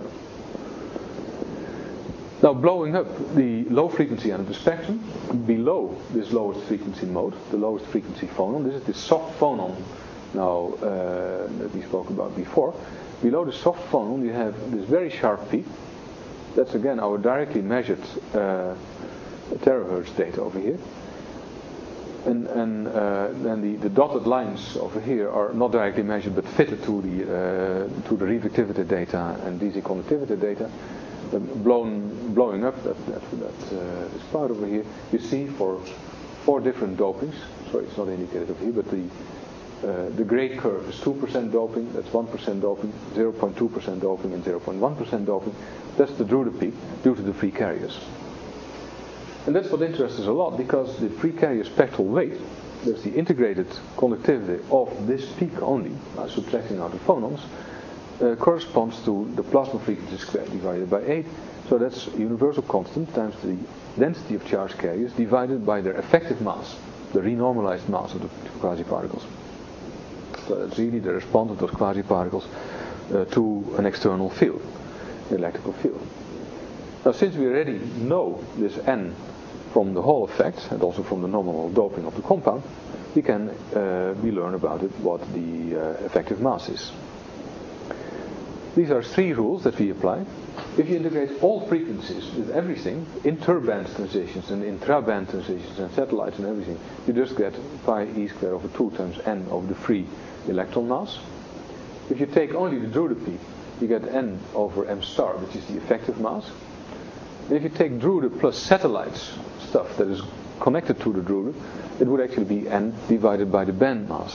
Now blowing up the low frequency end of the spectrum, below this lowest frequency mode, the lowest frequency phonon, this is the soft phonon now that we spoke about before. Below the soft phonon you have this very sharp peak. That's again our directly measured terahertz data over here. And then the dotted lines over here are not directly measured but fitted to the reflectivity data and DC conductivity data. Blowing up this cloud over here, you see for 4 different dopings. Sorry, it's not indicated over here, but the gray curve is 2% doping, that's 1% doping, 0.2% doping, and 0.1% doping. That's the Drude peak due to the free carriers. And that's what interests us a lot, because the free carrier spectral weight, that's the integrated conductivity of this peak only, subtracting out the phonons, corresponds to the plasma frequency squared divided by 8. So that's a universal constant times the density of charged carriers divided by their effective mass, the renormalized mass of the quasi-particles. So that's really the response of those quasi-particles to an external field, the electrical field. Now since we already know this N from the Hall effect and also from the nominal doping of the compound, we learn about it what the effective mass is. These are 3 rules that we apply. If you integrate all frequencies with everything, interband transitions and intraband transitions and satellites and everything, you just get pi e squared over 2 times n over the free electron mass. If you take only the Drude peak, you get n over m star, which is the effective mass. And if you take Drude plus satellites, stuff that is connected to the Drude, it would actually be n divided by the band mass.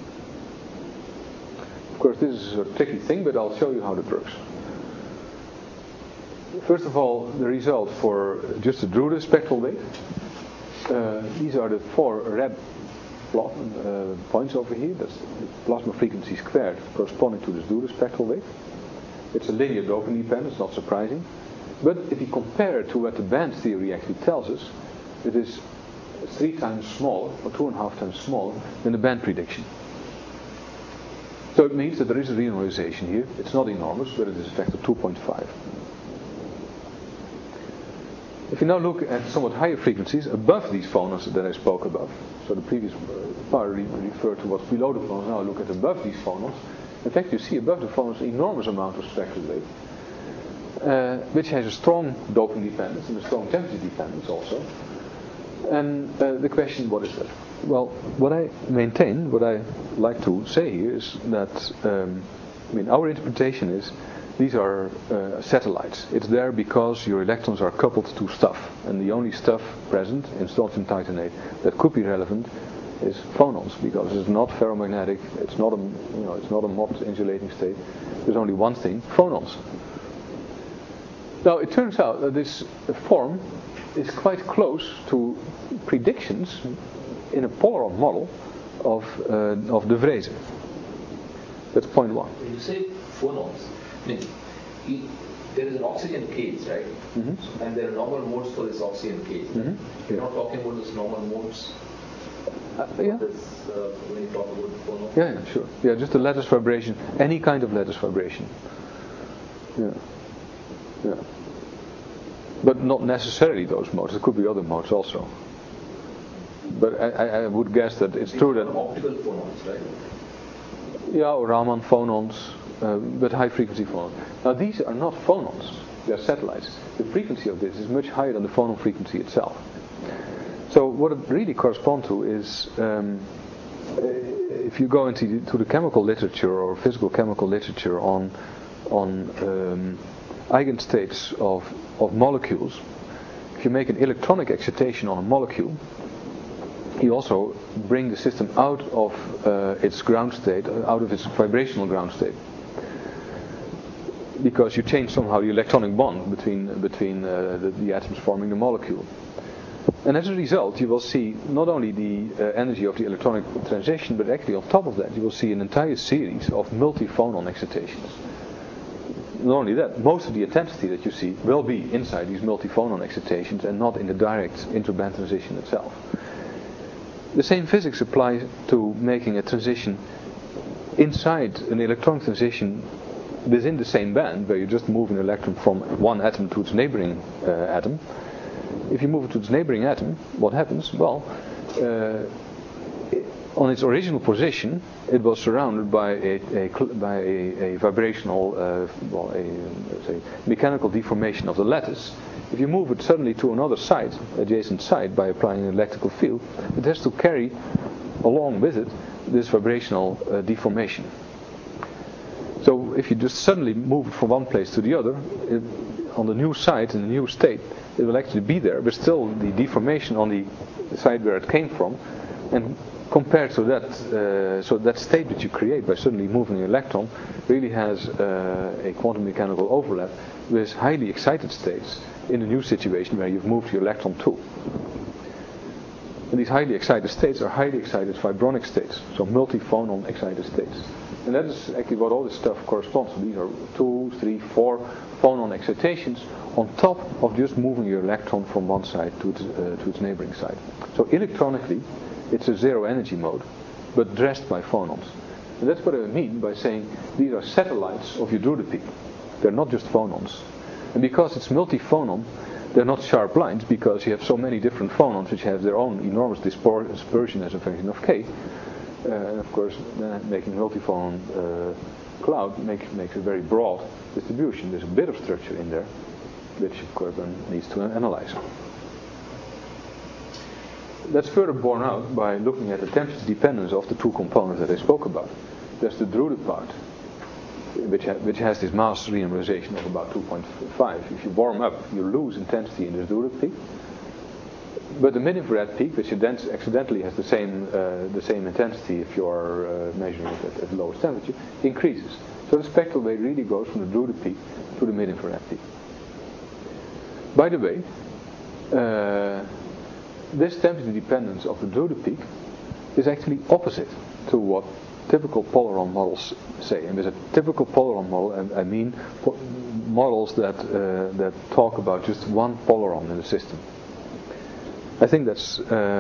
Of course, this is a tricky thing, but I'll show you how that works. First of all, the result for just the Drude spectral weight. These are the 4 red points over here. That's the plasma frequency squared corresponding to this Drude spectral weight. It's a linear doping dependence, not surprising. But if you compare it to what the band theory actually tells us, it is 3 times smaller, or 2.5 times smaller, than the band prediction. So it means that there is a renormalization here. It's not enormous, but it is a factor 2.5. If you now look at somewhat higher frequencies above these phonons that I spoke about, so the previous part referred to what's below the phonons, now look at above these phonons. In fact, you see above the phonons an enormous amount of spectral weight, which has a strong doping dependence and a strong temperature dependence also. And the question, what is that? Well, what I maintain, what I like to say here is that, our interpretation is these are satellites. It's there because your electrons are coupled to stuff, and the only stuff present in strontium titanate that could be relevant is phonons, because it's not ferromagnetic, it's not a Mott insulating state. There's only one thing: phonons. Now it turns out that this form is quite close to predictions in a Polaron model of de Vreese. That's point 1. When you say phonons, there is an oxygen cage, right? Mm-hmm. And there are normal modes for this oxygen cage. Mm-hmm. You're not talking about those normal modes. Yeah. When you talk about phonons. Yeah, sure. Yeah, just a lattice vibration, any kind of lattice vibration. Yeah. But not necessarily those modes. There could be other modes also. But I would guess that it's true that optical phonons, right? Yeah, or Raman phonons, but high frequency phonons. Now these are not phonons; they are satellites. The frequency of this is much higher than the phonon frequency itself. So what it really corresponds to is, if you go into the chemical literature or physical chemical literature on eigenstates of molecules, if you make an electronic excitation on a molecule, you also bring the system out of its ground state, out of its vibrational ground state, because you change somehow the electronic bond between the atoms forming the molecule. And as a result, you will see not only the energy of the electronic transition, but actually on top of that, you will see an entire series of multi-phonon excitations. not only that, most of the intensity that you see will be inside these multiphonon excitations and not in the direct interband transition itself. The same physics applies to making a transition inside an electronic transition within the same band, where you just move an electron from one atom to its neighboring atom. If you move it to its neighboring atom, what happens? Well, on its original position, it was surrounded by a vibrational, let's say, mechanical deformation of the lattice. If you move it suddenly to another side, adjacent side, by applying an electrical field, it has to carry along with it this vibrational deformation. So if you just suddenly move it from one place to the other, on the new site, in the new state, it will actually be there, but still the deformation on the side where it came from, and compared to that, so that state that you create by suddenly moving an electron really has a quantum mechanical overlap with highly excited states in a new situation where you've moved your electron to. And these highly excited states are highly excited vibronic states, so multiphonon excited states. And that is actually what all this stuff corresponds to. These are 2, 3, 4 phonon excitations on top of just moving your electron from one side to its neighboring side. So electronically, it's a zero energy mode, but dressed by phonons. And that's what I mean by saying these are satellites of your Drude peak. They're not just phonons. And because it's multiphonon, they're not sharp lines, because you have so many different phonons which have their own enormous dispersion as a function of k. And of course, making multiphonon cloud makes a very broad distribution. There's a bit of structure in there, which of course one needs to analyze. That's further borne out by looking at the temperature dependence of the two components that I spoke about. There's the Drude part, which has this mass renormalization of about 2.5. If you warm up, you lose intensity in the Drude peak. But the mid-infrared peak, which accidentally has the same intensity if you are measuring it at the lowest temperature, increases. So the spectral wave really goes from the Drude peak to the mid-infrared peak. By the way, this temperature dependence of the Drude peak is actually opposite to what typical polaron models say. And with a typical polaron model, I mean models that talk about just one polaron in the system. I think that's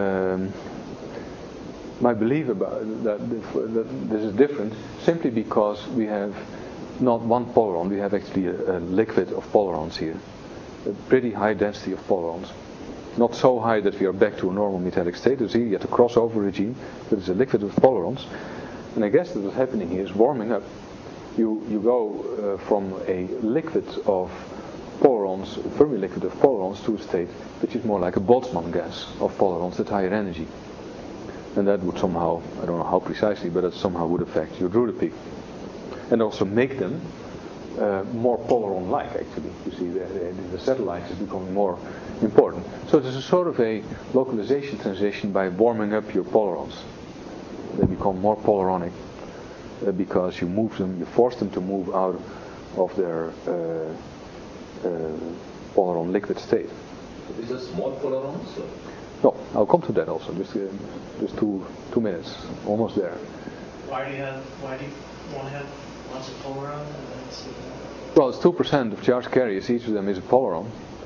my belief about that this is different simply because we have not one polaron, we have actually a liquid of polarons here. A pretty high density of polarons. Not so high that we are back to a normal metallic state. There's really at a crossover regime, but it's a liquid of polarons. And I guess that what's happening here is warming up. You go from a liquid of polarons, a Fermi liquid of polarons, to a state which is more like a Boltzmann gas of polarons at higher energy. And that would somehow, I don't know how precisely, but that somehow would affect your Drude peak. And also make them more polaron-like, actually. You see, the satellite is becoming more important. So there's a sort of a localization transition by warming up your polarons. They become more polaronic because you move them, you force them to move out of their polaron liquid state. So these are small polarons? No, I'll come to that also. Just 2 minutes, almost there. Why do you want to have lots of polaron? Well, it's 2% of charge carriers. Each of them is a polaron.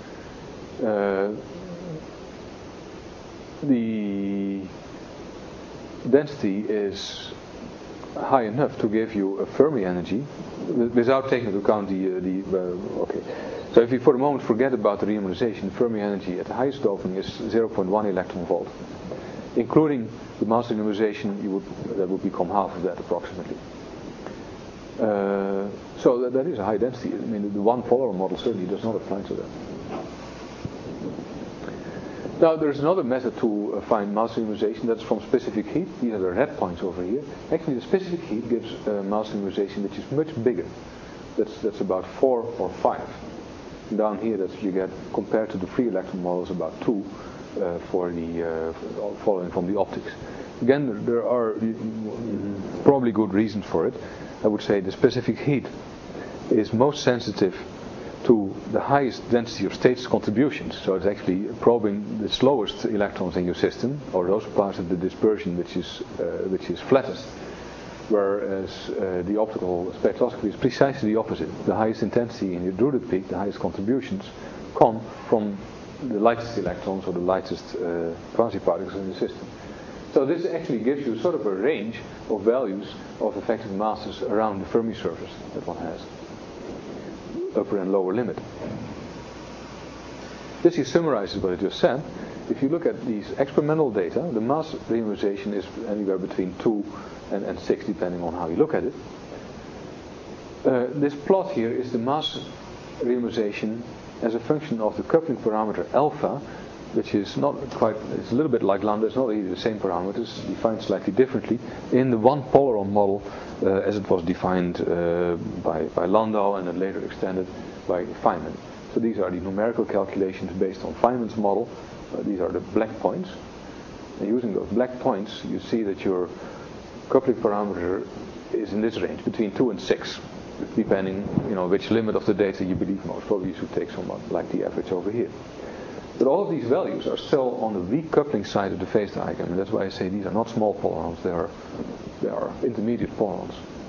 The density is high enough to give you a Fermi energy without taking into account okay. So if you for a moment forget about the renormalization, Fermi energy at the highest doping is 0.1 electron volt. Including the mass renormalization, that would become half of that approximately. So that is a high density. I mean, the one polaron model certainly does not apply to that. Now, there's another method to find mass renormalization. That's from specific heat. These are the red points over here. Actually, the specific heat gives mass renormalization which is much bigger. That's about 4 or 5. Down here, that you get, compared to the free electron models, about 2 for the following from the optics. Again, there are probably good reasons for it. I would say the specific heat is most sensitive to the highest density of states contributions. So it's actually probing the slowest electrons in your system, or those parts of the dispersion which is flattest. whereas the optical spectroscopy is precisely the opposite. The highest intensity in your Drude peak, the highest contributions, come from the lightest electrons or the lightest quasi-particles in the system. So this actually gives you sort of a range of values of effective masses around the Fermi surface that one has, upper and lower limit. This here summarizes what I just said. If you look at these experimental data, the mass reionization is anywhere between 2 and 6, depending on how you look at it. This plot here is the mass reionization as a function of the coupling parameter alpha, which is not quite, it's a little bit like lambda, it's not really the same parameters, defined slightly differently, in the one polaron model as it was defined by Landau and then later extended by Feynman. So these are the numerical calculations based on Feynman's model. These are the black points. And using those black points, you see that your coupling parameter is in this range, between 2 and 6, depending, which limit of the data you believe most. Probably you should take somewhat like the average over here. But all of these values are still on the weak coupling side of the phase diagram, and that's why I say these are not small polarons, they are intermediate polarons.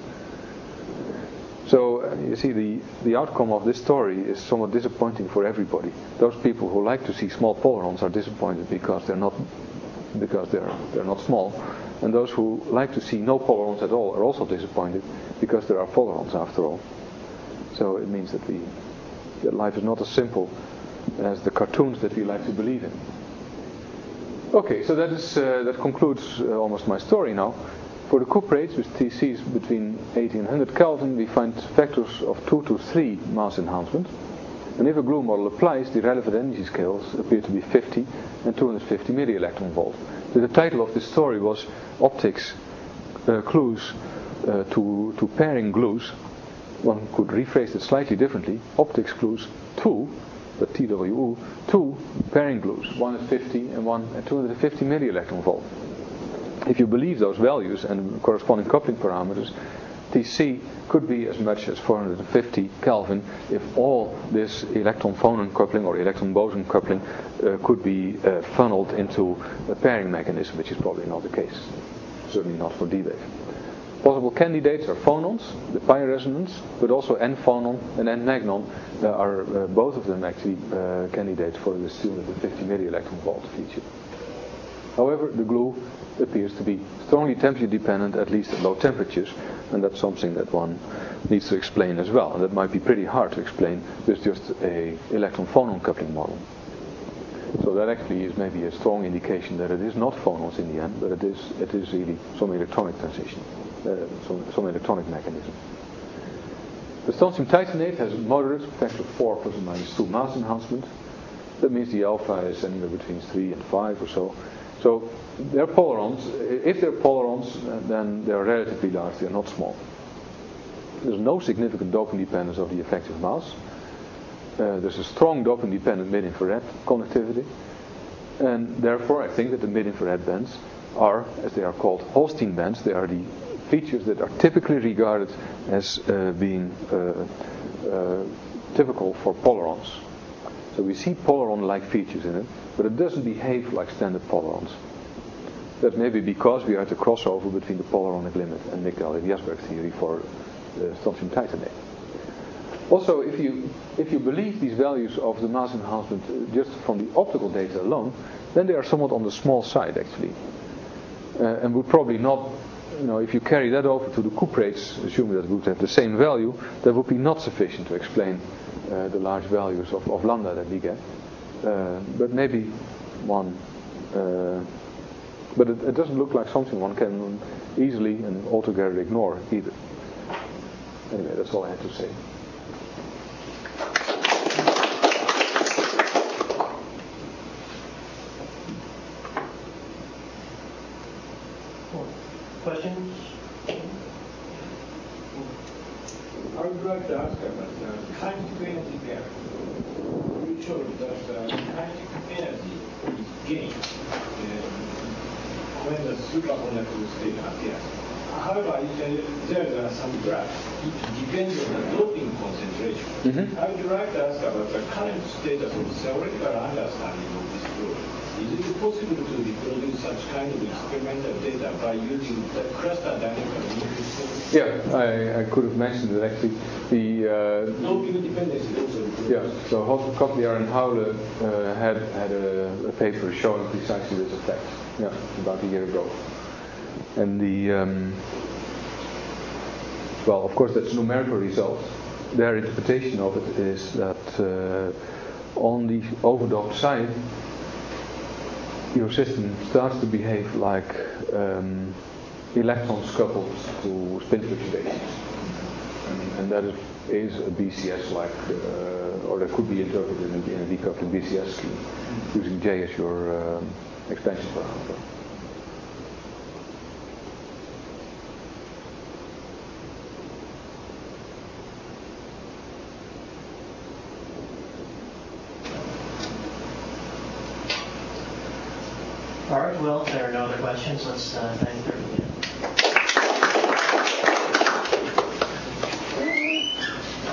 So you see the outcome of this story is somewhat disappointing for everybody. Those people who like to see small polarons are disappointed because they're not small, and those who like to see no polarons at all are also disappointed because there are polarons after all. So it means that life is not as simple as the cartoons that we like to believe in. Okay, so that concludes almost my story now. For the cuprates with TCs between 80 and 100 Kelvin, we find factors of 2 to 3 mass enhancement. And if a glue model applies, the relevant energy scales appear to be 50 and 250 millielectron volt. So the title of this story was Optics Clues to Pairing Glues. One could rephrase it slightly differently. Optics clues to, the TWU, 2 pairing glues, one at 50 and one at 250 millielectron volt. If you believe those values and corresponding coupling parameters, TC could be as much as 450 Kelvin if all this electron-phonon coupling or electron-boson coupling could be funneled into a pairing mechanism, which is probably not the case, certainly not for D-wave. Possible candidates are phonons, the pi resonance, but also N-phonon and N-magnon are both of them actually candidates for this 250 millielectron volt feature. However, the glue appears to be strongly temperature dependent, at least at low temperatures, and that's something that one needs to explain as well. And that might be pretty hard to explain with just a electron-phonon coupling model. So that actually is maybe a strong indication that it is not phonons in the end, but it is really some electronic transition, some electronic mechanism. The strontium titanate has a moderate factor of 4 plus or minus 2 mass enhancement. That means the alpha is anywhere between 3 and 5 or so. So they're polarons. If they're polarons, then they're relatively large. They're not small. There's no significant doping dependence of the effective mass. There's a strong doping dependent mid-infrared conductivity, and therefore I think that the mid-infrared bands are, as they are called, Holstein bands. They are the features that are typically regarded as being typical for polarons. So we see polaron-like features in it, but it doesn't behave like standard polarons. That may be because we are at the crossover between the polaronic limit and Migdal-Eliasberg theory for strontium titanate. Also, if you believe these values of the mass enhancement just from the optical data alone, then they are somewhat on the small side actually, and would probably not. If you carry that over to the cuprates, assuming that we would have the same value, that would be not sufficient to explain the large values of lambda that we get. But maybe one. But it doesn't look like something one can easily and altogether ignore either. Anyway, that's all I had to say. Questions? I would like to ask about the kinetic energy there. You showed that kinetic energy is gained when the superconducting state appears. However, there are some graphs. It depends on the doping concentration. I would like to ask about the current status of theoretical understanding of this problem. Is it possible to reproduce such kind of experimental data by using the cluster dynamical? Yeah, I could have mentioned it actually. The no given dependency also. Yeah, so Kotliar and Howle had a paper showing precisely this effect. Yeah, about a year ago. And well, of course, that's numerical results. Their interpretation of it is that on the overdoped side, your system starts to behave like electrons coupled to spin fluctuations. And that is a BCS-like, or that could be interpreted in a decoupling BCS scheme, using J as your expansion parameter. All right, well, if there are no other questions, let's thank the